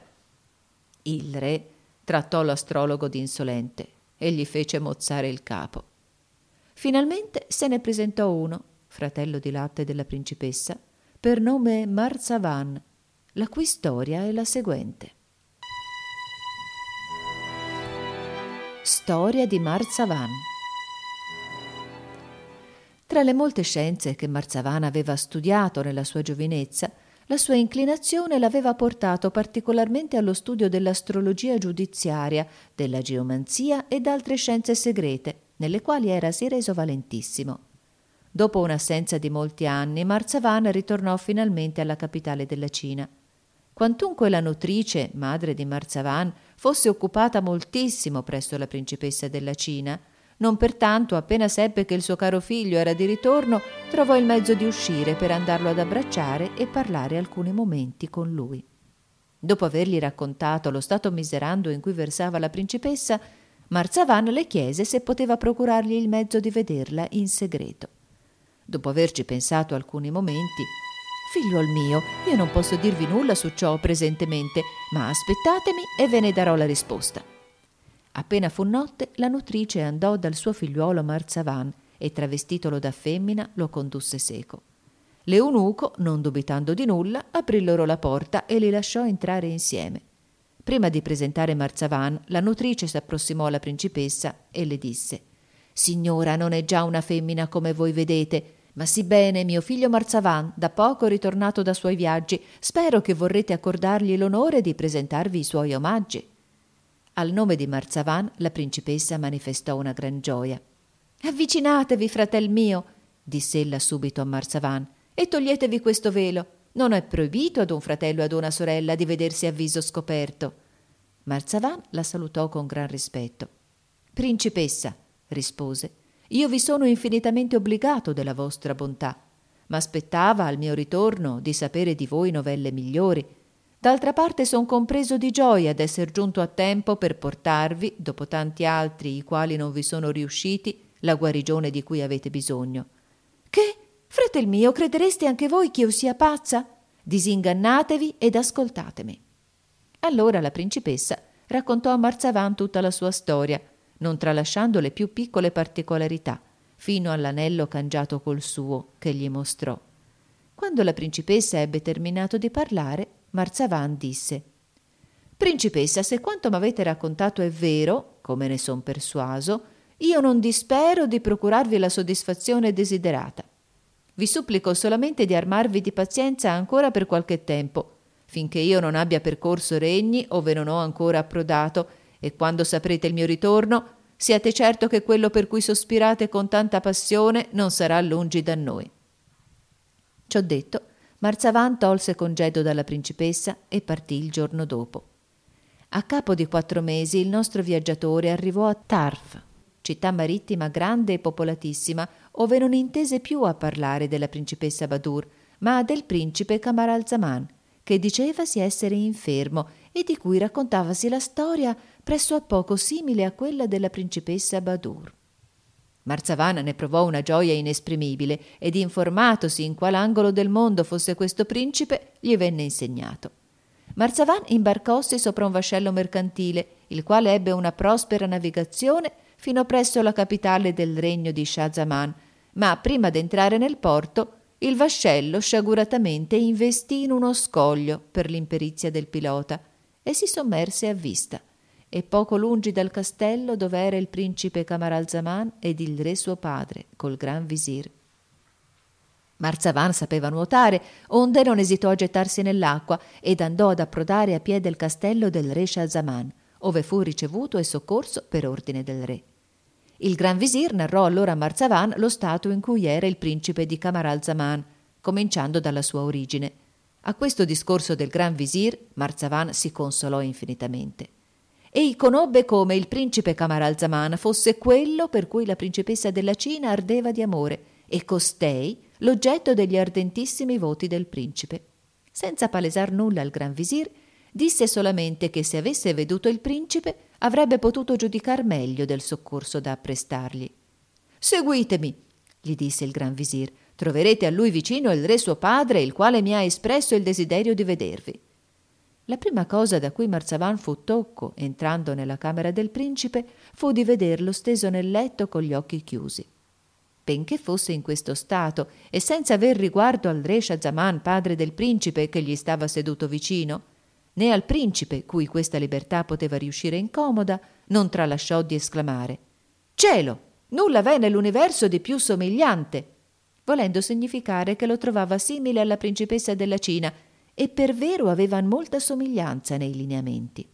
Il re trattò l'astrologo d'insolente e gli fece mozzare il capo. Finalmente se ne presentò uno, fratello di latte della principessa, per nome Marzavan, la cui storia è la seguente. Storia di Marzavan. Tra le molte scienze che Marzavan aveva studiato nella sua giovinezza, la sua inclinazione l'aveva portato particolarmente allo studio dell'astrologia giudiziaria, della geomanzia ed altre scienze segrete, nelle quali erasi reso valentissimo. Dopo un'assenza di molti anni, Marzavan ritornò finalmente alla capitale della Cina. Quantunque la nutrice, madre di Marzavan, fosse occupata moltissimo presso la principessa della Cina, non pertanto, appena seppe che il suo caro figlio era di ritorno, trovò il mezzo di uscire per andarlo ad abbracciare e parlare alcuni momenti con lui. Dopo avergli raccontato lo stato miserando in cui versava la principessa, Marzavan le chiese se poteva procurargli il mezzo di vederla in segreto. Dopo averci pensato alcuni momenti: «Figliuol mio, io non posso dirvi nulla su ciò presentemente, ma aspettatemi e ve ne darò la risposta». Appena fu notte, la nutrice andò dal suo figliuolo Marzavan e, travestitolo da femmina, lo condusse seco. L'eunuco, non dubitando di nulla, aprì loro la porta e li lasciò entrare insieme. Prima di presentare Marzavan, la nutrice s'approssimò alla principessa e le disse: «Signora, non è già una femmina come voi vedete, ma sì bene mio figlio Marzavan, da poco ritornato da suoi viaggi. Spero che vorrete accordargli l'onore di presentarvi i suoi omaggi». Al nome di Marzavan la principessa manifestò una gran gioia. «Avvicinatevi, fratel mio», disse ella subito a Marzavan, «e toglietevi questo velo. Non è proibito ad un fratello e ad una sorella di vedersi a viso scoperto». Marzavan la salutò con gran rispetto. «Principessa», rispose, «io vi sono infinitamente obbligato della vostra bontà, ma aspettava al mio ritorno di sapere di voi novelle migliori. D'altra parte son compreso di gioia d'esser giunto a tempo per portarvi, dopo tanti altri i quali non vi sono riusciti, la guarigione di cui avete bisogno». «Che? Fratel mio, credereste anche voi che io sia pazza? Disingannatevi ed ascoltatemi». Allora la principessa raccontò a Marzavan tutta la sua storia, non tralasciando le più piccole particolarità, fino all'anello cangiato col suo che gli mostrò. Quando la principessa ebbe terminato di parlare, Marzavan disse: «Principessa, se quanto m'avete raccontato è vero, come ne son persuaso, io non dispero di procurarvi la soddisfazione desiderata. Vi supplico solamente di armarvi di pazienza ancora per qualche tempo, finché io non abbia percorso regni ove non ho ancora approdato, e quando saprete il mio ritorno, siate certo che quello per cui sospirate con tanta passione non sarà lungi da noi». Ciò detto, Marzavan tolse congedo dalla principessa e partì il giorno dopo. A capo di quattro mesi il nostro viaggiatore arrivò a Tarf, città marittima grande e popolatissima, ove non intese più a parlare della principessa Badur, ma del principe Camaralzaman, che dicevasi essere infermo e di cui raccontavasi la storia presso a poco simile a quella della principessa Badur. Marzavan ne provò una gioia inesprimibile ed informatosi in qual angolo del mondo fosse questo principe, gli venne insegnato. Marzavan imbarcossi sopra un vascello mercantile, il quale ebbe una prospera navigazione fino presso la capitale del regno di Shah Zaman, ma prima d'entrare nel porto il vascello sciaguratamente investì in uno scoglio per l'imperizia del pilota e si sommerse a vista, e poco lungi dal castello dove era il principe Camaralzaman ed il re suo padre col gran visir. Marzavan sapeva nuotare, onde non esitò a gettarsi nell'acqua ed andò ad approdare a piè del castello del re Shah Zaman, ove fu ricevuto e soccorso per ordine del re. Il gran visir narrò allora a Marzavan lo stato in cui era il principe di Camaralzaman, cominciando dalla sua origine. A questo discorso del gran visir Marzavan si consolò infinitamente. Ei conobbe come il principe Camaralzaman fosse quello per cui la principessa della Cina ardeva di amore e costei l'oggetto degli ardentissimi voti del principe. Senza palesar nulla al gran visir, disse solamente che se avesse veduto il principe avrebbe potuto giudicar meglio del soccorso da apprestargli. «Seguitemi», gli disse il gran visir, «troverete a lui vicino il re suo padre, il quale mi ha espresso il desiderio di vedervi». La prima cosa da cui Marzavan fu tocco, entrando nella camera del principe, fu di vederlo steso nel letto con gli occhi chiusi. Benché fosse in questo stato e senza aver riguardo al re Shah Zaman, padre del principe, che gli stava seduto vicino, né al principe, cui questa libertà poteva riuscire incomoda, non tralasciò di esclamare: «Cielo! Nulla v'è nell'universo di più somigliante!» volendo significare che lo trovava simile alla principessa della Cina, e per vero avevan molta somiglianza nei lineamenti.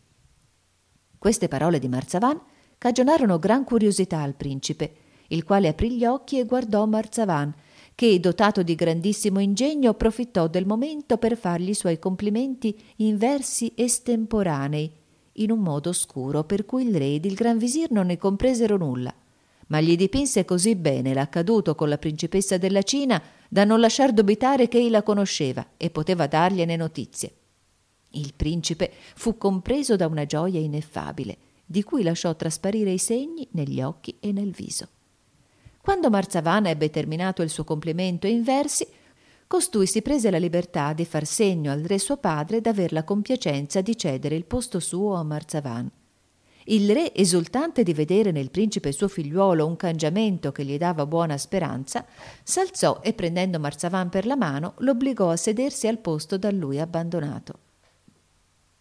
Queste parole di Marzavan cagionarono gran curiosità al principe, il quale aprì gli occhi e guardò Marzavan, che, dotato di grandissimo ingegno, approfittò del momento per fargli i suoi complimenti in versi estemporanei, in un modo oscuro, per cui il re ed il gran visir non ne compresero nulla, ma gli dipinse così bene l'accaduto con la principessa della Cina da non lasciar dubitare che ei la conosceva e poteva dargliene notizie. Il principe fu compreso da una gioia ineffabile, di cui lasciò trasparire i segni negli occhi e nel viso. Quando Marzavan ebbe terminato il suo complimento in versi, costui si prese la libertà di far segno al re suo padre d'aver la compiacenza di cedere il posto suo a Marzavan. Il re, esultante di vedere nel principe suo figliuolo un cangiamento che gli dava buona speranza, s'alzò e prendendo Marzavan per la mano l'obbligò a sedersi al posto da lui abbandonato.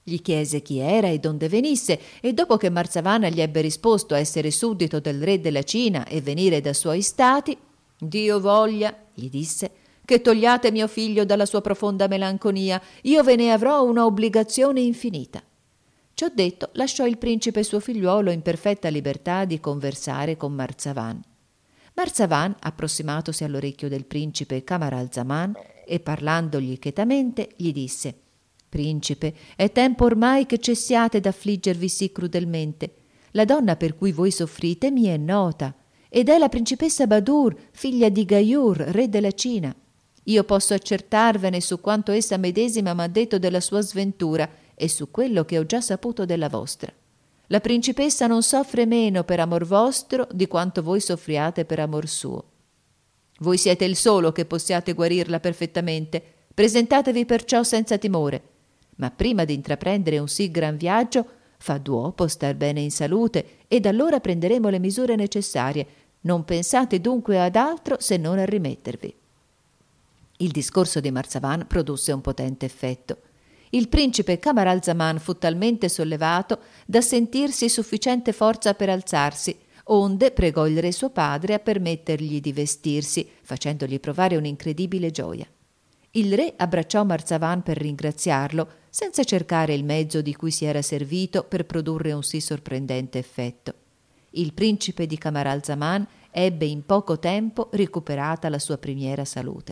Gli chiese chi era e donde venisse, e dopo che Marzavan gli ebbe risposto a essere suddito del re della Cina e venire da suoi stati, «Dio voglia», gli disse, «che togliate mio figlio dalla sua profonda melanconia, io ve ne avrò una obbligazione infinita». Ciò detto, lasciò il principe suo figliuolo in perfetta libertà di conversare con Marzavan. Marzavan, approssimatosi all'orecchio del principe Camaralzaman e parlandogli chetamente, gli disse: «Principe, è tempo ormai che cessiate d'affliggervi sì crudelmente. La donna per cui voi soffrite mi è nota, ed è la principessa Badur, figlia di Gaiur, re della Cina. Io posso accertarvene su quanto essa medesima m'ha detto della sua sventura e su quello che ho già saputo della vostra. La principessa non soffre meno per amor vostro di quanto voi soffriate per amor suo. Voi siete il solo che possiate guarirla perfettamente, presentatevi perciò senza timore, ma prima di intraprendere un sì gran viaggio fa d'uopo star bene in salute ed allora prenderemo le misure necessarie. Non pensate dunque ad altro se non a rimettervi». Il discorso di Marzavan produsse un potente effetto. Il principe Camaralzaman fu talmente sollevato da sentirsi sufficiente forza per alzarsi, onde pregò il re suo padre a permettergli di vestirsi, facendogli provare un'incredibile gioia. Il re abbracciò Marzavan per ringraziarlo, senza cercare il mezzo di cui si era servito per produrre un sì sorprendente effetto. Il principe di Camaralzaman ebbe in poco tempo recuperata la sua primiera salute.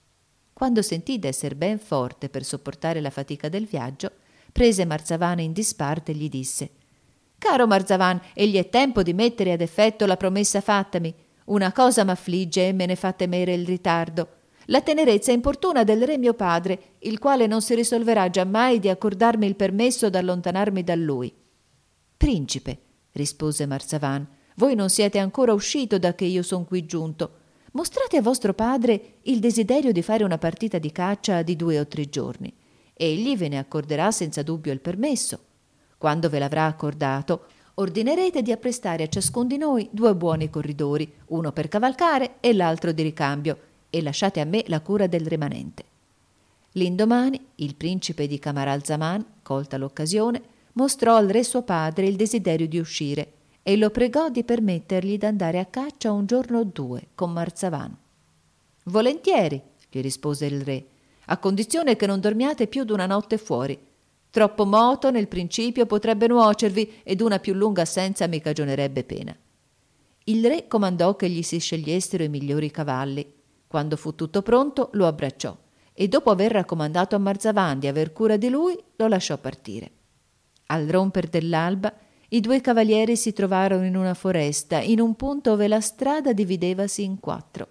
Quando sentì d'esser ben forte per sopportare la fatica del viaggio, prese Marzavan in disparte e gli disse: «Caro Marzavan, egli è tempo di mettere ad effetto la promessa fattami. Una cosa m'affligge e me ne fa temere il ritardo: la tenerezza importuna del re mio padre, il quale non si risolverà giammai di accordarmi il permesso d'allontanarmi da lui». «Principe», rispose Marzavan, «voi non siete ancora uscito da che io son qui giunto. Mostrate a vostro padre il desiderio di fare una partita di caccia di due o tre giorni. Egli ve ne accorderà senza dubbio il permesso. Quando ve l'avrà accordato, ordinerete di apprestare a ciascun di noi due buoni corridori, uno per cavalcare e l'altro di ricambio, e lasciate a me la cura del rimanente». L'indomani il principe di Camaralzaman, colta l'occasione, mostrò al re suo padre il desiderio di uscire e lo pregò di permettergli d'andare a caccia un giorno o due con Marzavan. «Volentieri», gli rispose il re, «a condizione che non dormiate più d'una notte fuori. Troppo moto nel principio potrebbe nuocervi ed una più lunga assenza mi cagionerebbe pena». Il re comandò che gli si scegliessero i migliori cavalli. Quando fu tutto pronto lo abbracciò e dopo aver raccomandato a Marzavan di aver cura di lui lo lasciò partire. Al romper dell'alba i due cavalieri si trovarono in una foresta, in un punto dove la strada dividevasi in quattro.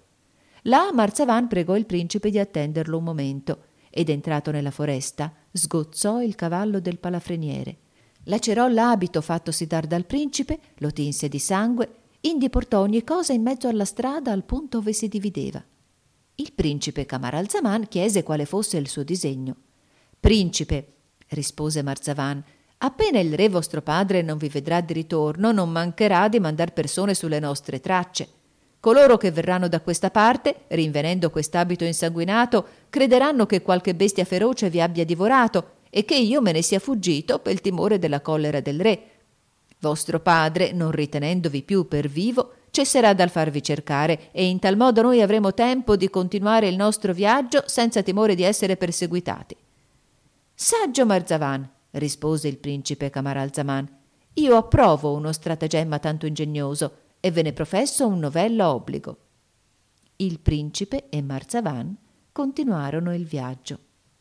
Là Marzavan pregò il principe di attenderlo un momento ed entrato nella foresta sgozzò il cavallo del palafreniere, lacerò l'abito fattosi dar dal principe, lo tinse di sangue, indi portò ogni cosa in mezzo alla strada al punto dove si divideva. Il principe Camaralzaman chiese quale fosse il suo disegno. «Principe», rispose Marzavan, «appena il re vostro padre non vi vedrà di ritorno, non mancherà di mandar persone sulle nostre tracce. Coloro che verranno da questa parte, rinvenendo quest'abito insanguinato, crederanno che qualche bestia feroce vi abbia divorato e che io me ne sia fuggito per il timore della collera del re. Vostro padre, non ritenendovi più per vivo, cesserà dal farvi cercare e in tal modo noi avremo tempo di continuare il nostro viaggio senza timore di essere perseguitati». «Saggio Marzavan», rispose il principe Camaralzaman, «io approvo uno stratagemma tanto ingegnoso e ve ne professo un novello obbligo». Il principe e Marzavan continuarono il viaggio.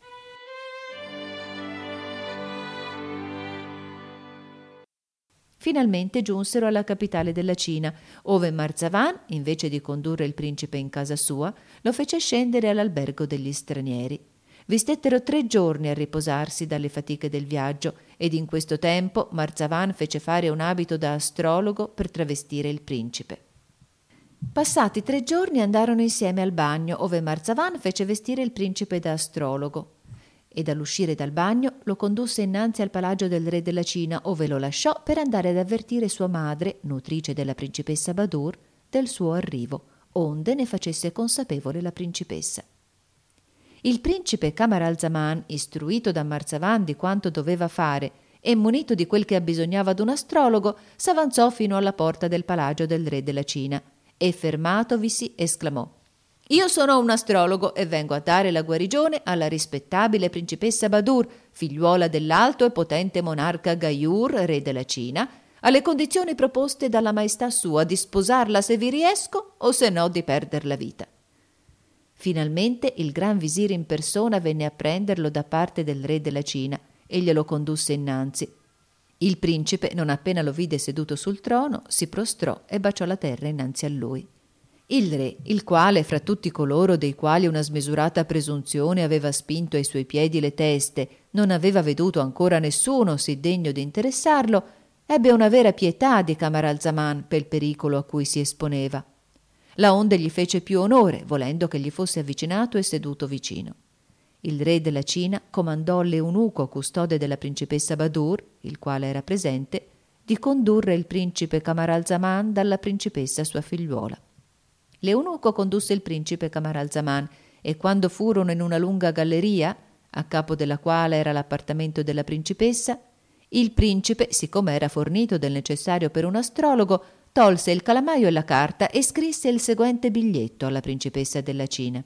Finalmente giunsero alla capitale della Cina, ove Marzavan, invece di condurre il principe in casa sua, lo fece scendere all'albergo degli stranieri. Vi stettero tre giorni a riposarsi dalle fatiche del viaggio ed in questo tempo Marzavan fece fare un abito da astrologo per travestire il principe. Passati tre giorni andarono insieme al bagno, ove Marzavan fece vestire il principe da astrologo, e dall'uscire dal bagno lo condusse innanzi al palagio del re della Cina, ove lo lasciò per andare ad avvertire sua madre, nutrice della principessa Badur, del suo arrivo, onde ne facesse consapevole la principessa. Il principe Camaralzaman, istruito da Marzavan di quanto doveva fare e munito di quel che abbisognava d'un astrologo, s'avanzò fino alla porta del palagio del re della Cina e fermatovisi esclamò: «Io sono un astrologo e vengo a dare la guarigione alla rispettabile principessa Badur, figliuola dell'alto e potente monarca Gaiur, re della Cina, alle condizioni proposte dalla maestà sua di sposarla se vi riesco o se no di perder la vita». Finalmente il gran visir in persona venne a prenderlo da parte del re della Cina e glielo condusse innanzi. Il principe, non appena lo vide seduto sul trono, si prostrò e baciò la terra innanzi a lui. Il re, il quale, fra tutti coloro dei quali una smisurata presunzione aveva spinto ai suoi piedi le teste, non aveva veduto ancora nessuno sì degno di interessarlo, ebbe una vera pietà di Camaralzaman pel pericolo a cui si esponeva. Laonde gli fece più onore, volendo che gli fosse avvicinato e seduto vicino. Il re della Cina comandò l'eunuco custode della principessa Badur, il quale era presente, di condurre il principe Camaralzaman dalla principessa sua figliuola. L'eunuco condusse il principe Camaralzaman e quando furono in una lunga galleria, a capo della quale era l'appartamento della principessa, il principe, siccome era fornito del necessario per un astrologo, tolse il calamaio e la carta e scrisse il seguente biglietto alla principessa della Cina.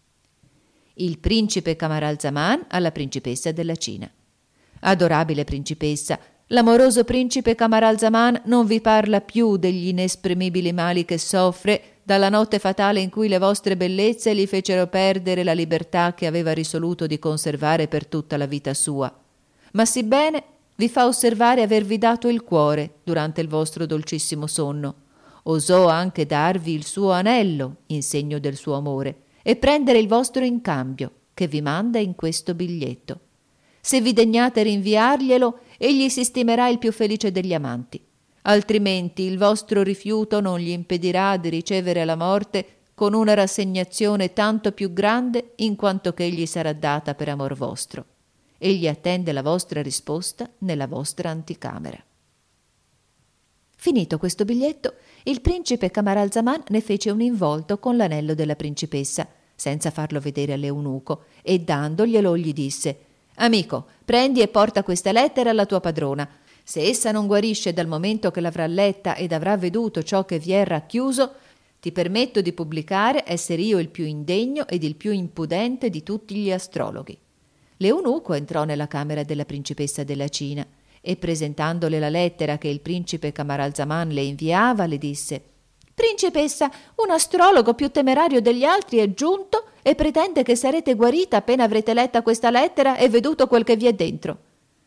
Il principe Camaralzaman alla principessa della Cina. Adorabile principessa, l'amoroso principe Camaralzaman non vi parla più degli inesprimibili mali che soffre dalla notte fatale in cui le vostre bellezze gli fecero perdere la libertà che aveva risoluto di conservare per tutta la vita sua. Ma sì bene vi fa osservare avervi dato il cuore durante il vostro dolcissimo sonno. Osò anche darvi il suo anello in segno del suo amore e prendere il vostro incambio che vi manda in questo biglietto. Se vi degnate rinviarglielo, egli si stimerà il più felice degli amanti. Altrimenti il vostro rifiuto non gli impedirà di ricevere la morte con una rassegnazione tanto più grande in quanto che egli sarà data per amor vostro. Egli attende la vostra risposta nella vostra anticamera. Finito questo biglietto, il principe Camaralzaman ne fece un involto con l'anello della principessa, senza farlo vedere all'eunuco, e dandoglielo gli disse: «Amico, prendi e porta questa lettera alla tua padrona. Se essa non guarisce dal momento che l'avrà letta ed avrà veduto ciò che vi è racchiuso, ti permetto di pubblicare essere io il più indegno ed il più impudente di tutti gli astrologhi». L'eunuco entrò nella camera della principessa della Cina e, presentandole la lettera che il principe Camaralzaman le inviava, le disse: «Principessa, un astrologo più temerario degli altri è giunto e pretende che sarete guarita appena avrete letta questa lettera e veduto quel che vi è dentro».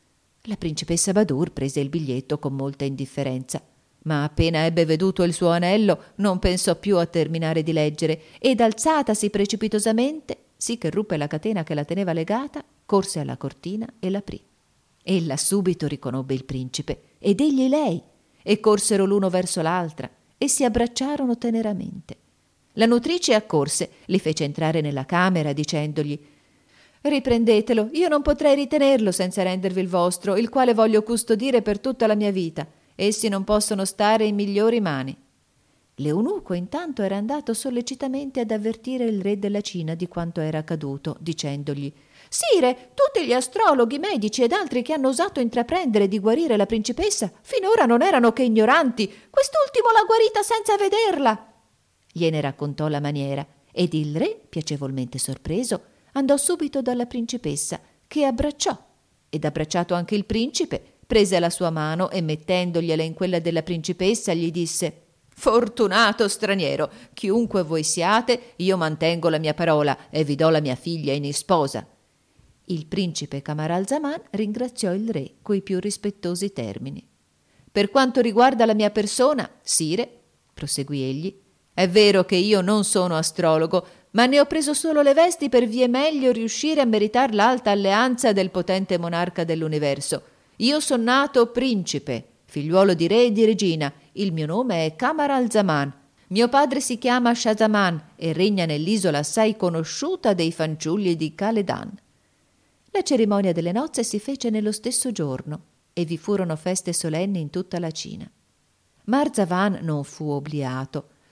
La principessa Badur prese il biglietto con molta indifferenza, ma appena ebbe veduto il suo anello non pensò più a terminare di leggere ed, alzatasi precipitosamente, sì che ruppe la catena che la teneva legata, corse alla cortina e l'aprì. Ella subito riconobbe il principe ed egli lei, e corsero l'uno verso l'altra e si abbracciarono teneramente. La nutrice accorse, li fece entrare nella camera dicendogli: «Riprendetelo, io non potrei ritenerlo senza rendervi il vostro, il quale voglio custodire per tutta la mia vita. Essi non possono stare in migliori mani». L'eunuco intanto era andato sollecitamente ad avvertire il re della Cina di quanto era accaduto, dicendogli: «Sire, tutti gli astrologhi, medici ed altri che hanno osato intraprendere di guarire la principessa finora non erano che ignoranti. Quest'ultimo l'ha guarita senza vederla». Gliene raccontò la maniera ed il re, piacevolmente sorpreso, andò subito dalla principessa, che abbracciò, ed abbracciato anche il principe, prese la sua mano e mettendogliela in quella della principessa gli disse: «Fortunato straniero, chiunque voi siate, io mantengo la mia parola e vi do la mia figlia in isposa». Il principe Camaralzaman ringraziò il re coi più rispettosi termini. «Per quanto riguarda la mia persona, sire», proseguì egli, «è vero che io non sono astrologo, ma ne ho preso solo le vesti per vie meglio riuscire a meritar l'alta alleanza del potente monarca dell'universo. Io son nato principe, figliuolo di re e di regina. Il mio nome è Camaralzaman. Mio padre si chiama Shahzaman e regna nell'isola assai conosciuta dei fanciulli di Khaledan». La cerimonia delle nozze si fece nello stesso giorno e vi furono feste solenni in tutta la Cina. Marzavan non fu obliato,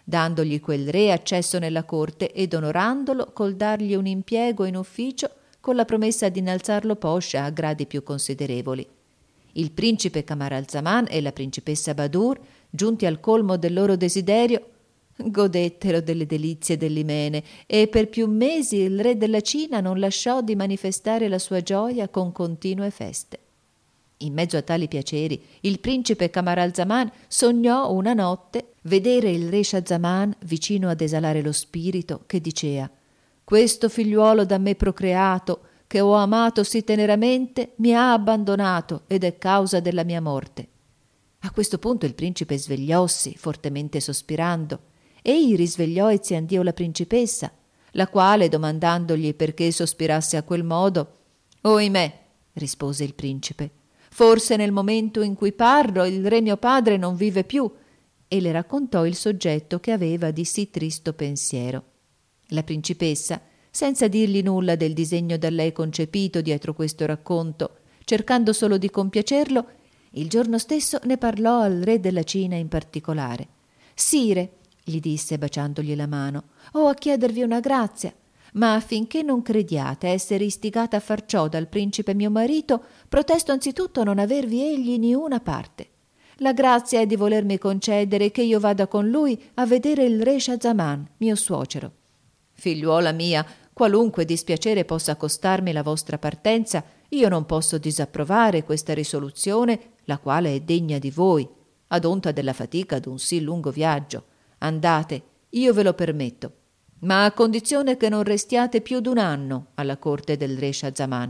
dandogli quel re accesso nella corte ed onorandolo col dargli un impiego in ufficio con la promessa di innalzarlo poscia a gradi più considerevoli. Il principe Camaralzaman e la principessa Badur, giunti al colmo del loro desiderio, godettero delle delizie dell'Imene e per più mesi il re della Cina non lasciò di manifestare la sua gioia con continue feste. In mezzo a tali piaceri, il principe Camaralzaman sognò una notte vedere il re Shahzaman vicino ad esalare lo spirito, che dicea: «Questo figliuolo da me procreato, che ho amato sì teneramente, mi ha abbandonato ed è causa della mia morte». A questo punto il principe svegliossi, fortemente sospirando. Ei risvegliò e ziandiò la principessa, la quale, domandandogli perché sospirasse a quel modo: «Oimè», rispose il principe, «forse nel momento in cui parlo il re mio padre non vive più», e le raccontò il soggetto che aveva di sì tristo pensiero. La principessa, senza dirgli nulla del disegno da lei concepito dietro questo racconto, cercando solo di compiacerlo, il giorno stesso ne parlò al re della Cina in particolare. «Sire», gli disse baciandogli la mano, «ho a chiedervi una grazia, ma affinché non crediate essere istigata a far ciò dal principe mio marito, protesto anzitutto non avervi egli ni una parte. La grazia è di volermi concedere che io vada con lui a vedere il re Shahzaman, mio suocero. Figliuola mia, qualunque dispiacere possa costarmi la vostra partenza, io non posso disapprovare questa risoluzione, la quale è degna di voi, ad onta della fatica d'un sì lungo viaggio. Andate, io ve lo permetto, ma a condizione che non restiate più d'un anno alla corte del re Shahzaman».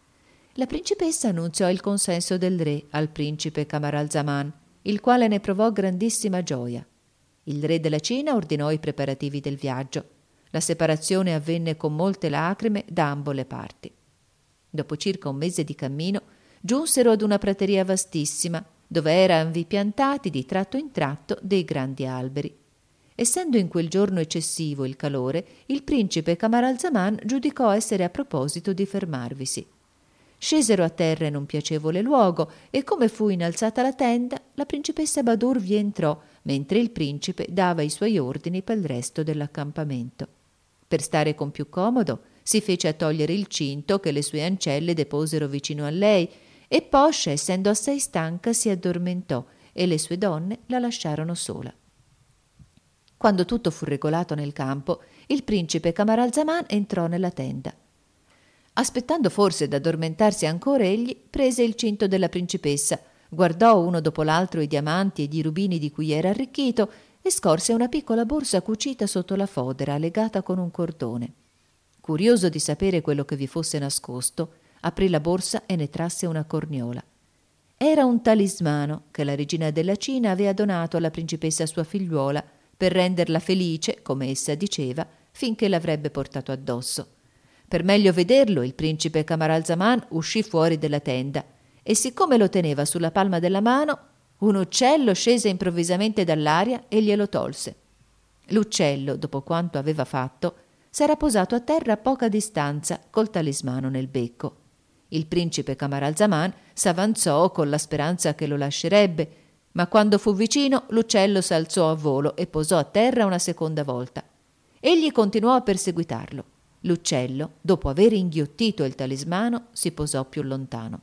La principessa annunziò il consenso del re al principe Camaralzaman, il quale ne provò grandissima gioia. Il re della Cina ordinò i preparativi del viaggio. La separazione avvenne con molte lacrime da ambo le parti. Dopo circa un mese di cammino giunsero ad una prateria vastissima, dove eran vi piantati di tratto in tratto dei grandi alberi. Essendo in quel giorno eccessivo il calore, il principe Camaralzaman giudicò essere a proposito di fermarvisi. Scesero a terra in un piacevole luogo e, come fu innalzata la tenda, la principessa Badur vi entrò, mentre il principe dava i suoi ordini per il resto dell'accampamento. Per stare con più comodo, si fece a togliere il cinto che le sue ancelle deposero vicino a lei e poscia, essendo assai stanca, si addormentò e le sue donne la lasciarono sola. Quando tutto fu regolato nel campo, il principe Camaralzaman entrò nella tenda. Aspettando forse d'addormentarsi ancora egli, prese il cinto della principessa, guardò uno dopo l'altro i diamanti ed i rubini di cui era arricchito e scorse una piccola borsa cucita sotto la fodera, legata con un cordone. Curioso di sapere quello che vi fosse nascosto, aprì la borsa e ne trasse una corniola. Era un talismano che la regina della Cina aveva donato alla principessa sua figliuola per renderla felice, come essa diceva, finché l'avrebbe portato addosso. Per meglio vederlo, il principe Camaralzaman uscì fuori della tenda e, siccome lo teneva sulla palma della mano, un uccello scese improvvisamente dall'aria e glielo tolse. L'uccello, dopo quanto aveva fatto, s'era posato a terra a poca distanza col talismano nel becco. Il principe Camaralzaman s'avanzò con la speranza che lo lascerebbe, ma quando fu vicino l'uccello s'alzò a volo e posò a terra una seconda volta. Egli continuò a perseguitarlo. L'uccello, dopo aver inghiottito il talismano, si posò più lontano.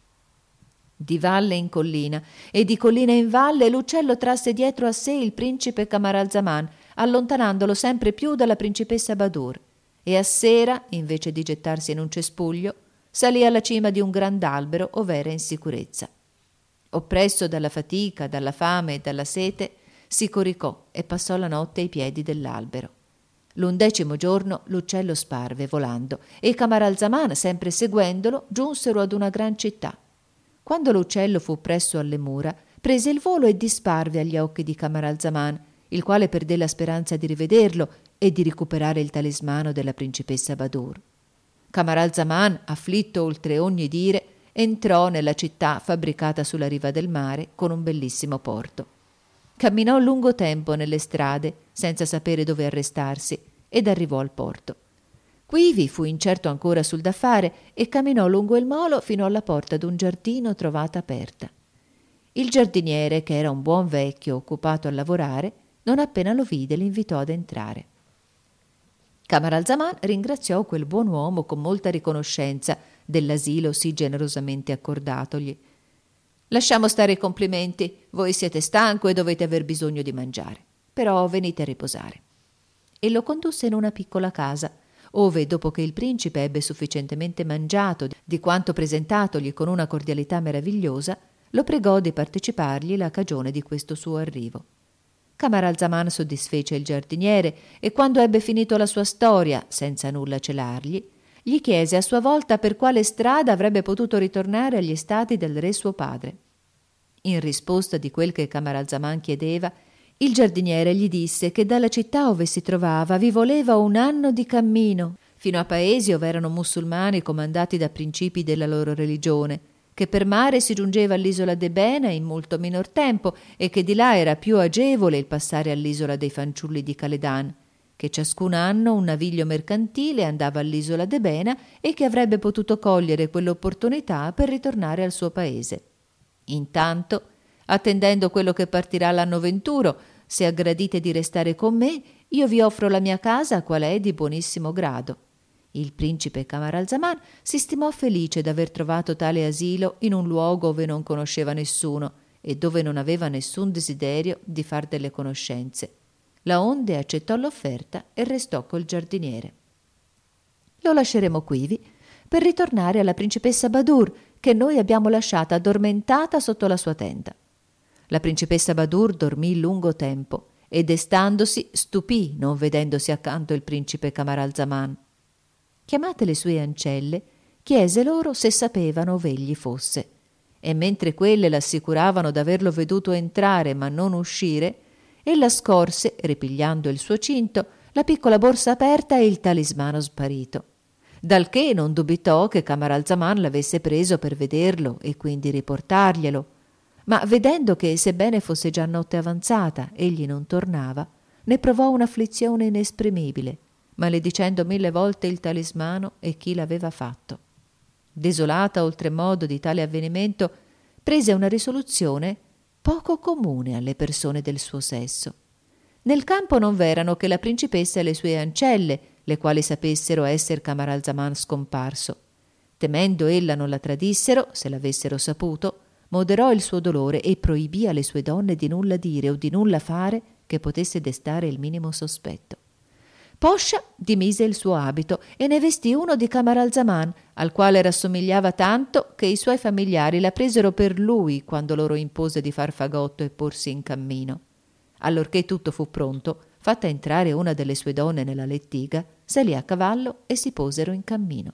Di valle in collina e di collina in valle l'uccello trasse dietro a sé il principe Camaralzaman, allontanandolo sempre più dalla principessa Badur, e a sera, invece di gettarsi in un cespuglio, salì alla cima di un grand'albero ov'era in sicurezza. Oppresso dalla fatica, dalla fame e dalla sete, si coricò e passò la notte ai piedi dell'albero. L'undecimo giorno l'uccello sparve volando e Camaralzaman, sempre seguendolo, giunsero ad una gran città. Quando l'uccello fu presso alle mura, prese il volo e disparve agli occhi di Camaralzaman, il quale perdé la speranza di rivederlo e di recuperare il talismano della principessa Badur. Camaralzaman, afflitto oltre ogni dire, entrò nella città fabbricata sulla riva del mare con un bellissimo porto. Camminò lungo tempo nelle strade, senza sapere dove arrestarsi, ed arrivò al porto. Quivi fu incerto ancora sul da fare e camminò lungo il molo fino alla porta d'un giardino trovata aperta. Il giardiniere, che era un buon vecchio occupato a lavorare, non appena lo vide l'invitò ad entrare. Camaralzaman ringraziò quel buon uomo con molta riconoscenza dell'asilo sì generosamente accordatogli. «Lasciamo stare i complimenti, voi siete stanco e dovete aver bisogno di mangiare, però venite a riposare». E lo condusse in una piccola casa, ove, dopo che il principe ebbe sufficientemente mangiato di quanto presentatogli con una cordialità meravigliosa, lo pregò di partecipargli la cagione di questo suo arrivo. Camaralzaman soddisfece il giardiniere e quando ebbe finito la sua storia, senza nulla celargli, gli chiese a sua volta per quale strada avrebbe potuto ritornare agli stati del re suo padre. In risposta di quel che Camaralzaman chiedeva, il giardiniere gli disse che dalla città ove si trovava vi voleva un anno di cammino, fino a paesi ove erano musulmani comandati da principi della loro religione, che per mare si giungeva all'isola d'Ebena in molto minor tempo e che di là era più agevole il passare all'isola dei fanciulli di Caledan, che ciascun anno un naviglio mercantile andava all'isola d'Ebena e che avrebbe potuto cogliere quell'opportunità per ritornare al suo paese. Intanto, attendendo quello che partirà l'anno venturo, se aggradite di restare con me, io vi offro la mia casa, qual è di buonissimo grado. Il principe Camaralzaman si stimò felice d'aver trovato tale asilo in un luogo dove non conosceva nessuno e dove non aveva nessun desiderio di far delle conoscenze. Laonde accettò l'offerta e restò col giardiniere. Lo lasceremo quivi per ritornare alla principessa Badur, che noi abbiamo lasciata addormentata sotto la sua tenda. La principessa Badur dormì lungo tempo e destandosi stupì non vedendosi accanto il principe Camaralzaman. Chiamate le sue ancelle, chiese loro se sapevano ove egli fosse, e mentre quelle l'assicuravano d'averlo veduto entrare ma non uscire, ella scorse, ripigliando il suo cinto, la piccola borsa aperta e il talismano sparito, dal che non dubitò che Camaralzaman l'avesse preso per vederlo e quindi riportarglielo, ma vedendo che, sebbene fosse già notte avanzata, egli non tornava, ne provò un'afflizione inesprimibile, maledicendo mille volte il talismano e chi l'aveva fatto. Desolata oltremodo di tale avvenimento, prese una risoluzione poco comune alle persone del suo sesso. Nel campo non v'erano che la principessa e le sue ancelle, le quali sapessero esser Camaralzaman scomparso. Temendo ella non la tradissero, se l'avessero saputo, moderò il suo dolore e proibì alle sue donne di nulla dire o di nulla fare che potesse destare il minimo sospetto. Poscia dimise il suo abito e ne vestì uno di Camaralzaman, al quale rassomigliava tanto che i suoi familiari la presero per lui quando loro impose di far fagotto e porsi in cammino. Allorché tutto fu pronto, fatta entrare una delle sue donne nella lettiga, salì a cavallo e si posero in cammino.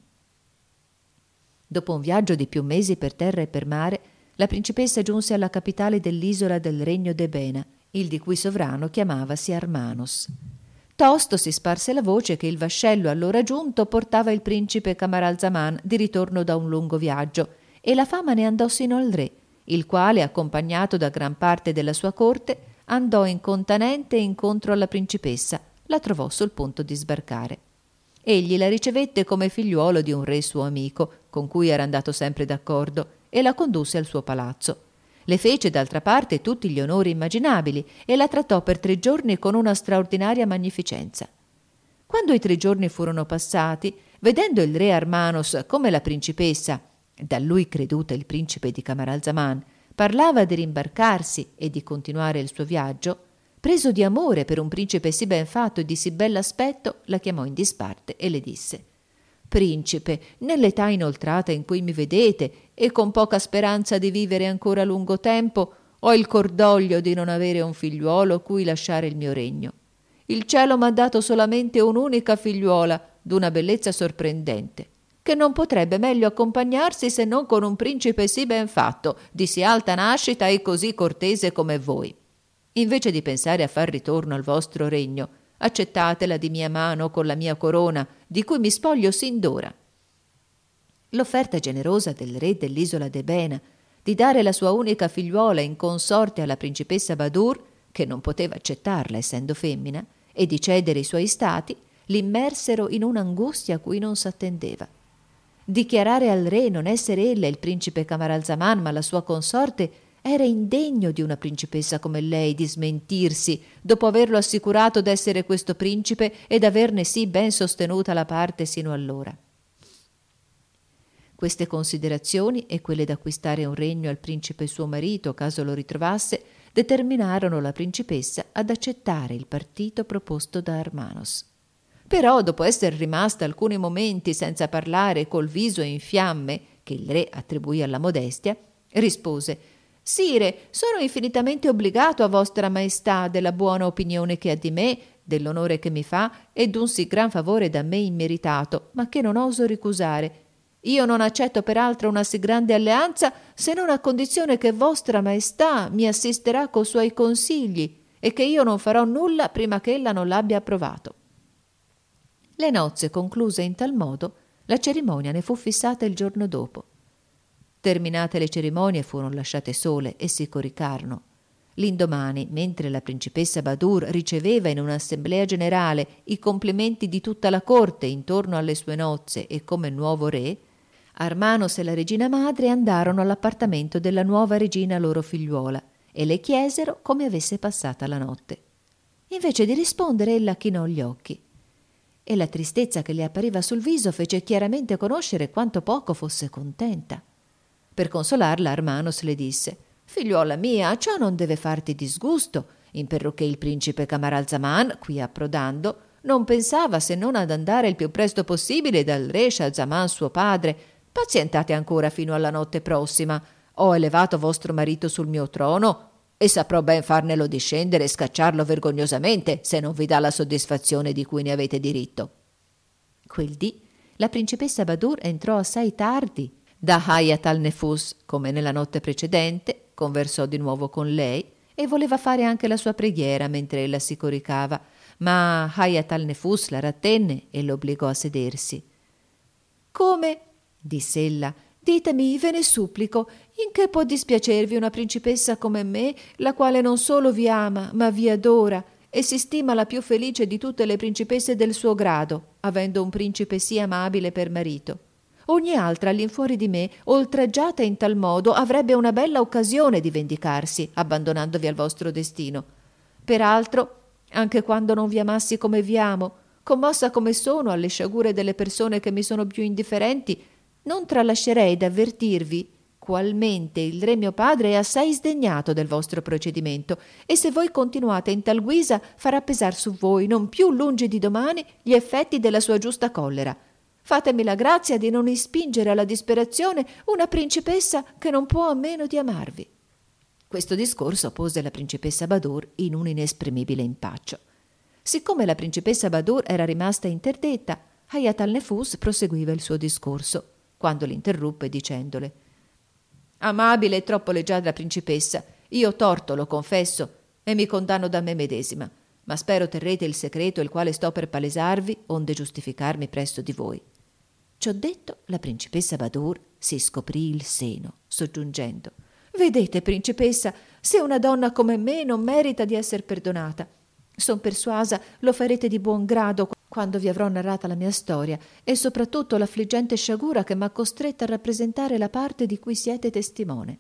Dopo un viaggio di più mesi per terra e per mare, la principessa giunse alla capitale dell'isola del regno d'Ebena, il di cui sovrano chiamavasi Armanos. Tosto si sparse la voce che il vascello allora giunto portava il principe Camaralzaman di ritorno da un lungo viaggio, e la fama ne andò sino al re, il quale, accompagnato da gran parte della sua corte, andò incontanente incontro alla principessa, la trovò sul punto di sbarcare. Egli la ricevette come figliuolo di un re suo amico, con cui era andato sempre d'accordo, e la condusse al suo palazzo. Le fece d'altra parte tutti gli onori immaginabili e la trattò per tre giorni con una straordinaria magnificenza. Quando i tre giorni furono passati, vedendo il re Armanos come la principessa, da lui creduta il principe di Camaralzaman, parlava di rimbarcarsi e di continuare il suo viaggio, preso di amore per un principe sì ben fatto e di sì bell'aspetto, la chiamò in disparte e le disse: «Principe, nell'età inoltrata in cui mi vedete e con poca speranza di vivere ancora lungo tempo, ho il cordoglio di non avere un figliuolo cui lasciare il mio regno. Il cielo m'ha dato solamente un'unica figliuola d'una bellezza sorprendente, che non potrebbe meglio accompagnarsi se non con un principe sì ben fatto, di sì alta nascita e così cortese come voi. Invece di pensare a far ritorno al vostro regno, accettatela di mia mano con la mia corona, di cui mi spoglio sin d'ora». L'offerta generosa del re dell'isola d'Ebena di dare la sua unica figliuola in consorte alla principessa Badur, che non poteva accettarla essendo femmina, e di cedere i suoi stati, l'immersero in un'angustia a cui non s'attendeva. Dichiarare al re non essere ella il principe Camaralzaman ma la sua consorte Era indegno di una principessa come lei di smentirsi dopo averlo assicurato d'essere questo principe ed averne sì ben sostenuta la parte sino allora. Queste considerazioni e quelle d'acquistare un regno al principe suo marito caso lo ritrovasse determinarono la principessa ad accettare il partito proposto da Armanos. Però, dopo essere rimasta alcuni momenti senza parlare col viso in fiamme, che il re attribuì alla modestia, rispose: «Sire, sono infinitamente obbligato a vostra maestà della buona opinione che ha di me, dell'onore che mi fa e d'un sì gran favore da me immeritato, ma che non oso ricusare. Io non accetto peraltro una sì grande alleanza se non a condizione che vostra maestà mi assisterà co suoi consigli e che io non farò nulla prima che ella non l'abbia approvato». Le nozze concluse in tal modo, la cerimonia ne fu fissata il giorno dopo. Terminate le cerimonie furono lasciate sole e si coricarono. L'indomani, mentre la principessa Badur riceveva in un'assemblea generale i complimenti di tutta la corte intorno alle sue nozze e come nuovo re, Armanos e la regina madre andarono all'appartamento della nuova regina loro figliuola e le chiesero come avesse passata la notte. Invece di rispondere, ella chinò gli occhi e la tristezza che le appariva sul viso fece chiaramente conoscere quanto poco fosse contenta. Per consolarla Armanos le disse: «Figliuola mia, ciò non deve farti disgusto, imperché il principe Camaralzaman, qui approdando, non pensava se non ad andare il più presto possibile dal re Shahzaman suo padre. Pazientate ancora fino alla notte prossima. Ho elevato vostro marito sul mio trono e saprò ben farnelo discendere e scacciarlo vergognosamente se non vi dà la soddisfazione di cui ne avete diritto». Quel dì la principessa Badur entrò assai tardi da Hayat al-Nefus, come nella notte precedente, conversò di nuovo con lei e voleva fare anche la sua preghiera mentre ella si coricava, ma Hayat al-Nefus la rattenne e l'obbligò a sedersi. «Come?» diss'ella. «Ditemi, ve ne supplico, in che può dispiacervi una principessa come me, la quale non solo vi ama, ma vi adora e si stima la più felice di tutte le principesse del suo grado, avendo un principe sì amabile per marito. Ogni altra all'infuori di me, oltraggiata in tal modo, avrebbe una bella occasione di vendicarsi, abbandonandovi al vostro destino. Peraltro, anche quando non vi amassi come vi amo, commossa come sono alle sciagure delle persone che mi sono più indifferenti, non tralascerei d'avvertirvi qualmente il re mio padre è assai sdegnato del vostro procedimento e se voi continuate in tal guisa farà pesar su voi non più lungi di domani gli effetti della sua giusta collera. Fatemi la grazia di non ispingere alla disperazione una principessa che non può a meno di amarvi». Questo discorso pose la principessa Badur in un inesprimibile impaccio. Siccome la principessa Badur era rimasta interdetta, Hayat al-Nefus proseguiva il suo discorso, quando l'interruppe dicendole: «Amabile e troppo leggiadra principessa, io torto lo confesso e mi condanno da me medesima, ma spero terrete il segreto il quale sto per palesarvi, onde giustificarmi presso di voi». Ciò detto, la principessa Badur si scoprì il seno, soggiungendo: «Vedete, principessa, se una donna come me non merita di essere perdonata. Son persuasa lo farete di buon grado quando vi avrò narrata la mia storia e soprattutto l'affliggente sciagura che m'ha costretta a rappresentare la parte di cui siete testimone».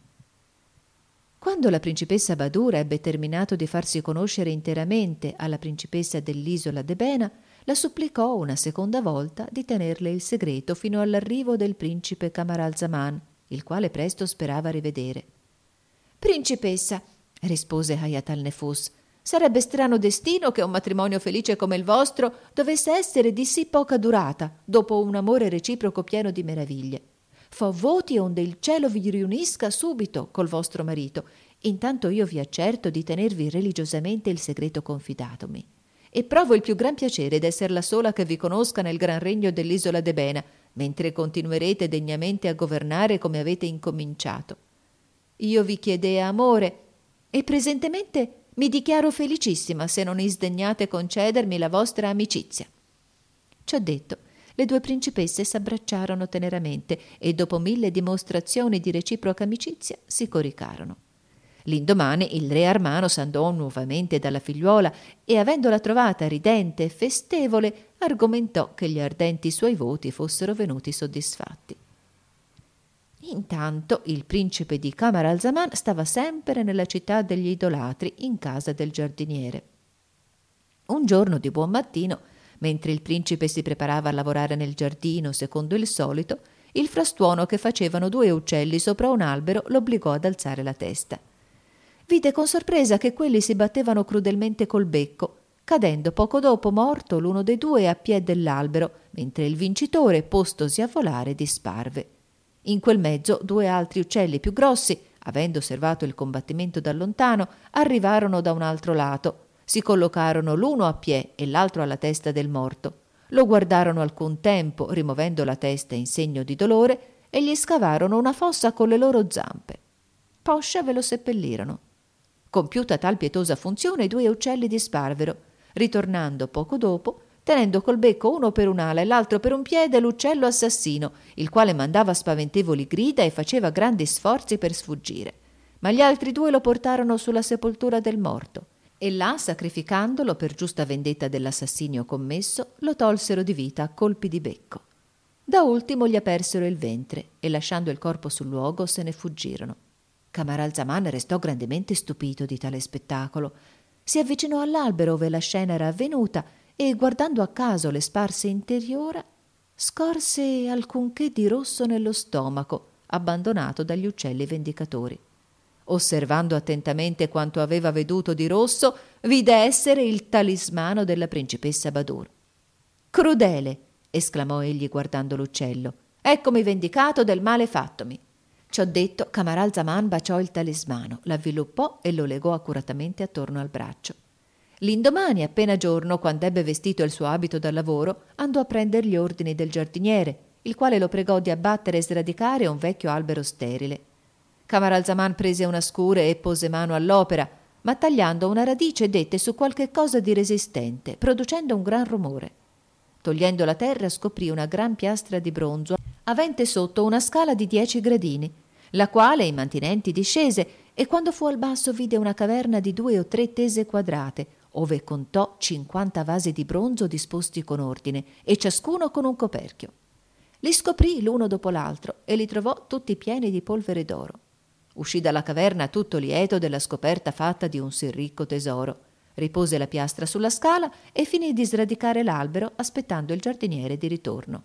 Quando la principessa Badur ebbe terminato di farsi conoscere interamente alla principessa dell'isola d'Ebena, la supplicò una seconda volta di tenerle il segreto fino all'arrivo del principe Camaralzaman, il quale presto sperava rivedere. «Principessa», rispose Hayat al-Nefus, «sarebbe strano destino che un matrimonio felice come il vostro dovesse essere di sì poca durata, dopo un amore reciproco pieno di meraviglie. Fo voti onde il cielo vi riunisca subito col vostro marito, intanto io vi accerto di tenervi religiosamente il segreto confidatomi. E provo il più gran piacere d'esser la sola che vi conosca nel gran regno dell'isola d'Ebena, mentre continuerete degnamente a governare come avete incominciato. Io vi chiedea amore, e presentemente mi dichiaro felicissima se non isdegnate concedermi la vostra amicizia». Ciò detto, le due principesse s'abbracciarono teneramente e dopo mille dimostrazioni di reciproca amicizia si coricarono. L'indomani il re Armanos andò nuovamente dalla figliuola e, avendola trovata ridente e festevole, argomentò che gli ardenti suoi voti fossero venuti soddisfatti. Intanto il principe di Camaralzaman stava sempre nella città degli idolatri, in casa del giardiniere. Un giorno di buon mattino, mentre il principe si preparava a lavorare nel giardino secondo il solito, il frastuono che facevano due uccelli sopra un albero l'obbligò ad alzare la testa. Vide con sorpresa che quelli si battevano crudelmente col becco, cadendo poco dopo morto l'uno dei due a piè dell'albero, mentre il vincitore, postosi a volare, disparve. In quel mezzo due altri uccelli più grossi, avendo osservato il combattimento da lontano, arrivarono da un altro lato, si collocarono l'uno a piè e l'altro alla testa del morto, lo guardarono alcun tempo, rimovendo la testa in segno di dolore, e gli scavarono una fossa con le loro zampe. Poscia ve lo seppellirono. Compiuta tal pietosa funzione, i due uccelli disparvero, ritornando poco dopo, tenendo col becco uno per un'ala e l'altro per un piede l'uccello assassino, il quale mandava spaventevoli grida e faceva grandi sforzi per sfuggire. Ma gli altri due lo portarono sulla sepoltura del morto, e là, sacrificandolo per giusta vendetta dell'assassinio commesso, lo tolsero di vita a colpi di becco. Da ultimo gli apersero il ventre e, lasciando il corpo sul luogo, se ne fuggirono. Camaralzaman restò grandemente stupito di tale spettacolo. Si avvicinò all'albero ove la scena era avvenuta e, guardando a caso le sparse interiora, scorse alcunché di rosso nello stomaco, abbandonato dagli uccelli vendicatori. Osservando attentamente quanto aveva veduto di rosso, vide essere il talismano della principessa Badur. «Crudele!» esclamò egli guardando l'uccello. «Eccomi vendicato del male fattomi!» Ciò detto, Camaralzaman baciò il talismano, l'avviluppò e lo legò accuratamente attorno al braccio. L'indomani, appena giorno, quando ebbe vestito il suo abito da lavoro, andò a prendere gli ordini del giardiniere, il quale lo pregò di abbattere e sradicare un vecchio albero sterile. Camaralzaman prese una scure e pose mano all'opera, ma tagliando una radice dette su qualche cosa di resistente, producendo un gran rumore. Togliendo la terra scoprì una gran piastra di bronzo, avente sotto una scala di dieci gradini, la quale i mantinenti discese, e quando fu al basso vide una caverna di due o tre tese quadrate, ove contò cinquanta vasi di bronzo disposti con ordine, e ciascuno con un coperchio. Li scoprì l'uno dopo l'altro e li trovò tutti pieni di polvere d'oro. Uscì dalla caverna tutto lieto della scoperta fatta di un sì ricco tesoro. Ripose la piastra sulla scala e finì di sradicare l'albero, aspettando il giardiniere di ritorno.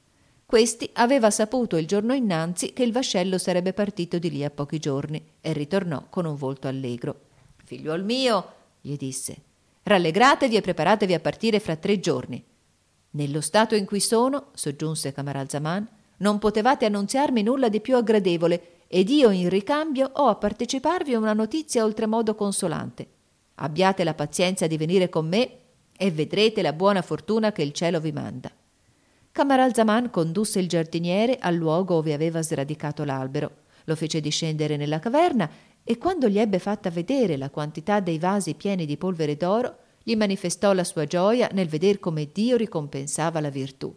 Questi aveva saputo il giorno innanzi che il vascello sarebbe partito di lì a pochi giorni e ritornò con un volto allegro. «Figliuol mio», gli disse, «rallegratevi e preparatevi a partire fra tre giorni». «Nello stato in cui sono», soggiunse Camaralzaman, «non potevate annunziarmi nulla di più aggradevole, ed io in ricambio ho a parteciparvi una notizia oltremodo consolante. Abbiate la pazienza di venire con me e vedrete la buona fortuna che il cielo vi manda». Camaralzaman condusse il giardiniere al luogo ove aveva sradicato l'albero, lo fece discendere nella caverna e, quando gli ebbe fatta vedere la quantità dei vasi pieni di polvere d'oro, gli manifestò la sua gioia nel veder come Dio ricompensava la virtù.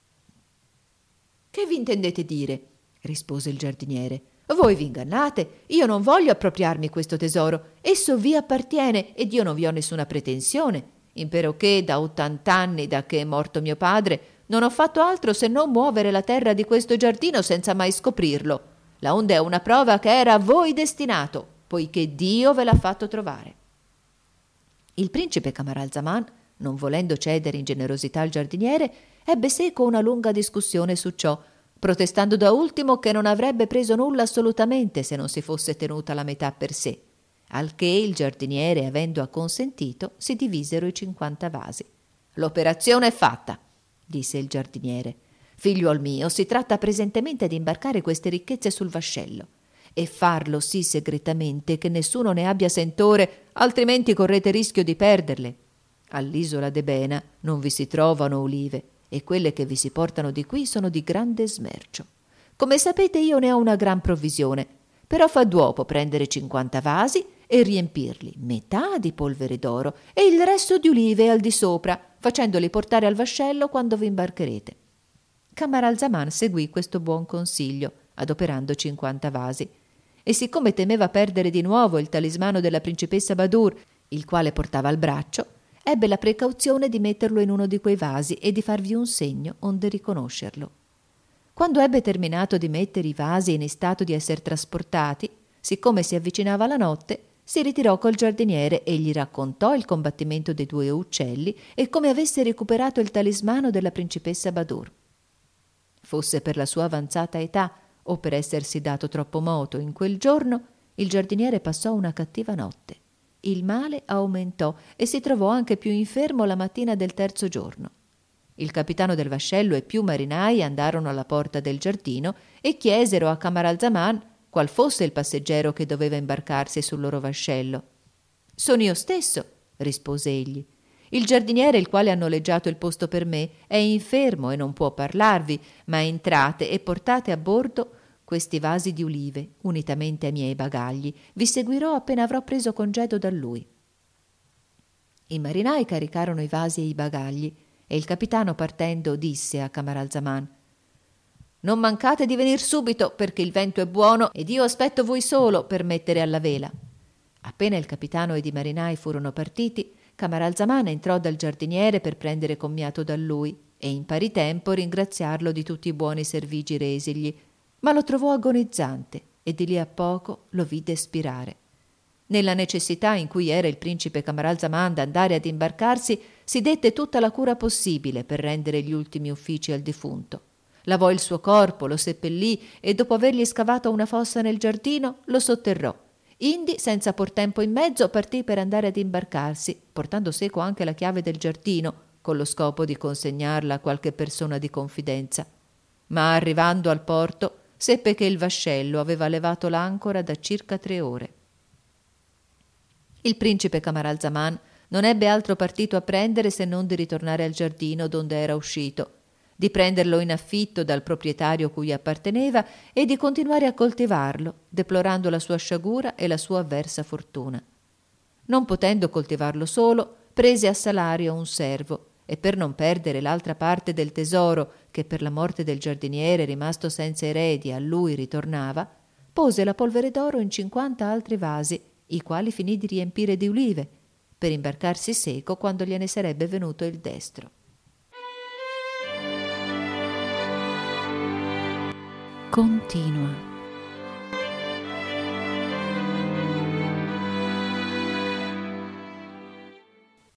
«Che vi intendete dire?» rispose il giardiniere. «Voi vi ingannate, io non voglio appropriarmi questo tesoro, esso vi appartiene ed io non vi ho nessuna pretensione, imperoché da ottant'anni da che è morto mio padre non ho fatto altro se non muovere la terra di questo giardino senza mai scoprirlo, laonde è una prova che era a voi destinato, poiché Dio ve l'ha fatto trovare». Il principe Camaralzaman, non volendo cedere in generosità al giardiniere, ebbe seco una lunga discussione su ciò, protestando da ultimo che non avrebbe preso nulla assolutamente se non si fosse tenuta la metà per sé, al che il giardiniere, avendo acconsentito, si divisero i cinquanta vasi. «L'operazione è fatta», disse il giardiniere. «Figliuol mio, si tratta presentemente di imbarcare queste ricchezze sul vascello e farlo sì segretamente che nessuno ne abbia sentore, altrimenti correte rischio di perderle. All'isola de Bena non vi si trovano ulive e quelle che vi si portano di qui sono di grande smercio. Come sapete io ne ho una gran provvisione, però fa d'uopo prendere cinquanta vasi e riempirli metà di polvere d'oro e il resto di ulive al di sopra, facendoli portare al vascello quando vi imbarcherete». Camaralzaman seguì questo buon consiglio, adoperando cinquanta vasi, e siccome temeva perdere di nuovo il talismano della principessa Badur, il quale portava al braccio, ebbe la precauzione di metterlo in uno di quei vasi e di farvi un segno onde riconoscerlo. Quando ebbe terminato di mettere i vasi in stato di esser trasportati, siccome si avvicinava la notte, si ritirò col giardiniere e gli raccontò il combattimento dei due uccelli e come avesse recuperato il talismano della principessa Badur. Fosse per la sua avanzata età o per essersi dato troppo moto in quel giorno, il giardiniere passò una cattiva notte. Il male aumentò e si trovò anche più infermo la mattina del terzo giorno. Il capitano del vascello e più marinai andarono alla porta del giardino e chiesero a Camaralzaman qual fosse il passeggero che doveva imbarcarsi sul loro vascello. «Sono io stesso», rispose egli. «Il giardiniere, il quale ha noleggiato il posto per me, è infermo e non può parlarvi, ma entrate e portate a bordo questi vasi di ulive, unitamente ai miei bagagli. Vi seguirò appena avrò preso congedo da lui». I marinai caricarono i vasi e i bagagli e il capitano, partendo, disse a Camaralzaman: «Non mancate di venir subito, perché il vento è buono ed io aspetto voi solo per mettere alla vela». Appena il capitano ed i marinai furono partiti, Camaralzaman entrò dal giardiniere per prendere commiato da lui e in pari tempo ringraziarlo di tutti i buoni servigi resigli, ma lo trovò agonizzante e di lì a poco lo vide spirare. Nella necessità in cui era il principe Camaralzaman d'andare ad imbarcarsi, si dette tutta la cura possibile per rendere gli ultimi uffici al defunto. Lavò il suo corpo, lo seppellì e dopo avergli scavato una fossa nel giardino lo sotterrò. Indi, senza por tempo in mezzo, partì per andare ad imbarcarsi, portando seco anche la chiave del giardino, con lo scopo di consegnarla a qualche persona di confidenza. Ma arrivando al porto, seppe che il vascello aveva levato l'ancora da circa tre ore. Il principe Camaralzaman non ebbe altro partito a prendere se non di ritornare al giardino donde era uscito, di prenderlo in affitto dal proprietario cui apparteneva e di continuare a coltivarlo, deplorando la sua sciagura e la sua avversa fortuna. Non potendo coltivarlo solo, prese a salario un servo e per non perdere l'altra parte del tesoro che per la morte del giardiniere rimasto senza eredi a lui ritornava, pose la polvere d'oro in cinquanta altri vasi, i quali finì di riempire di ulive, per imbarcarsi seco quando gliene sarebbe venuto il destro. Continua.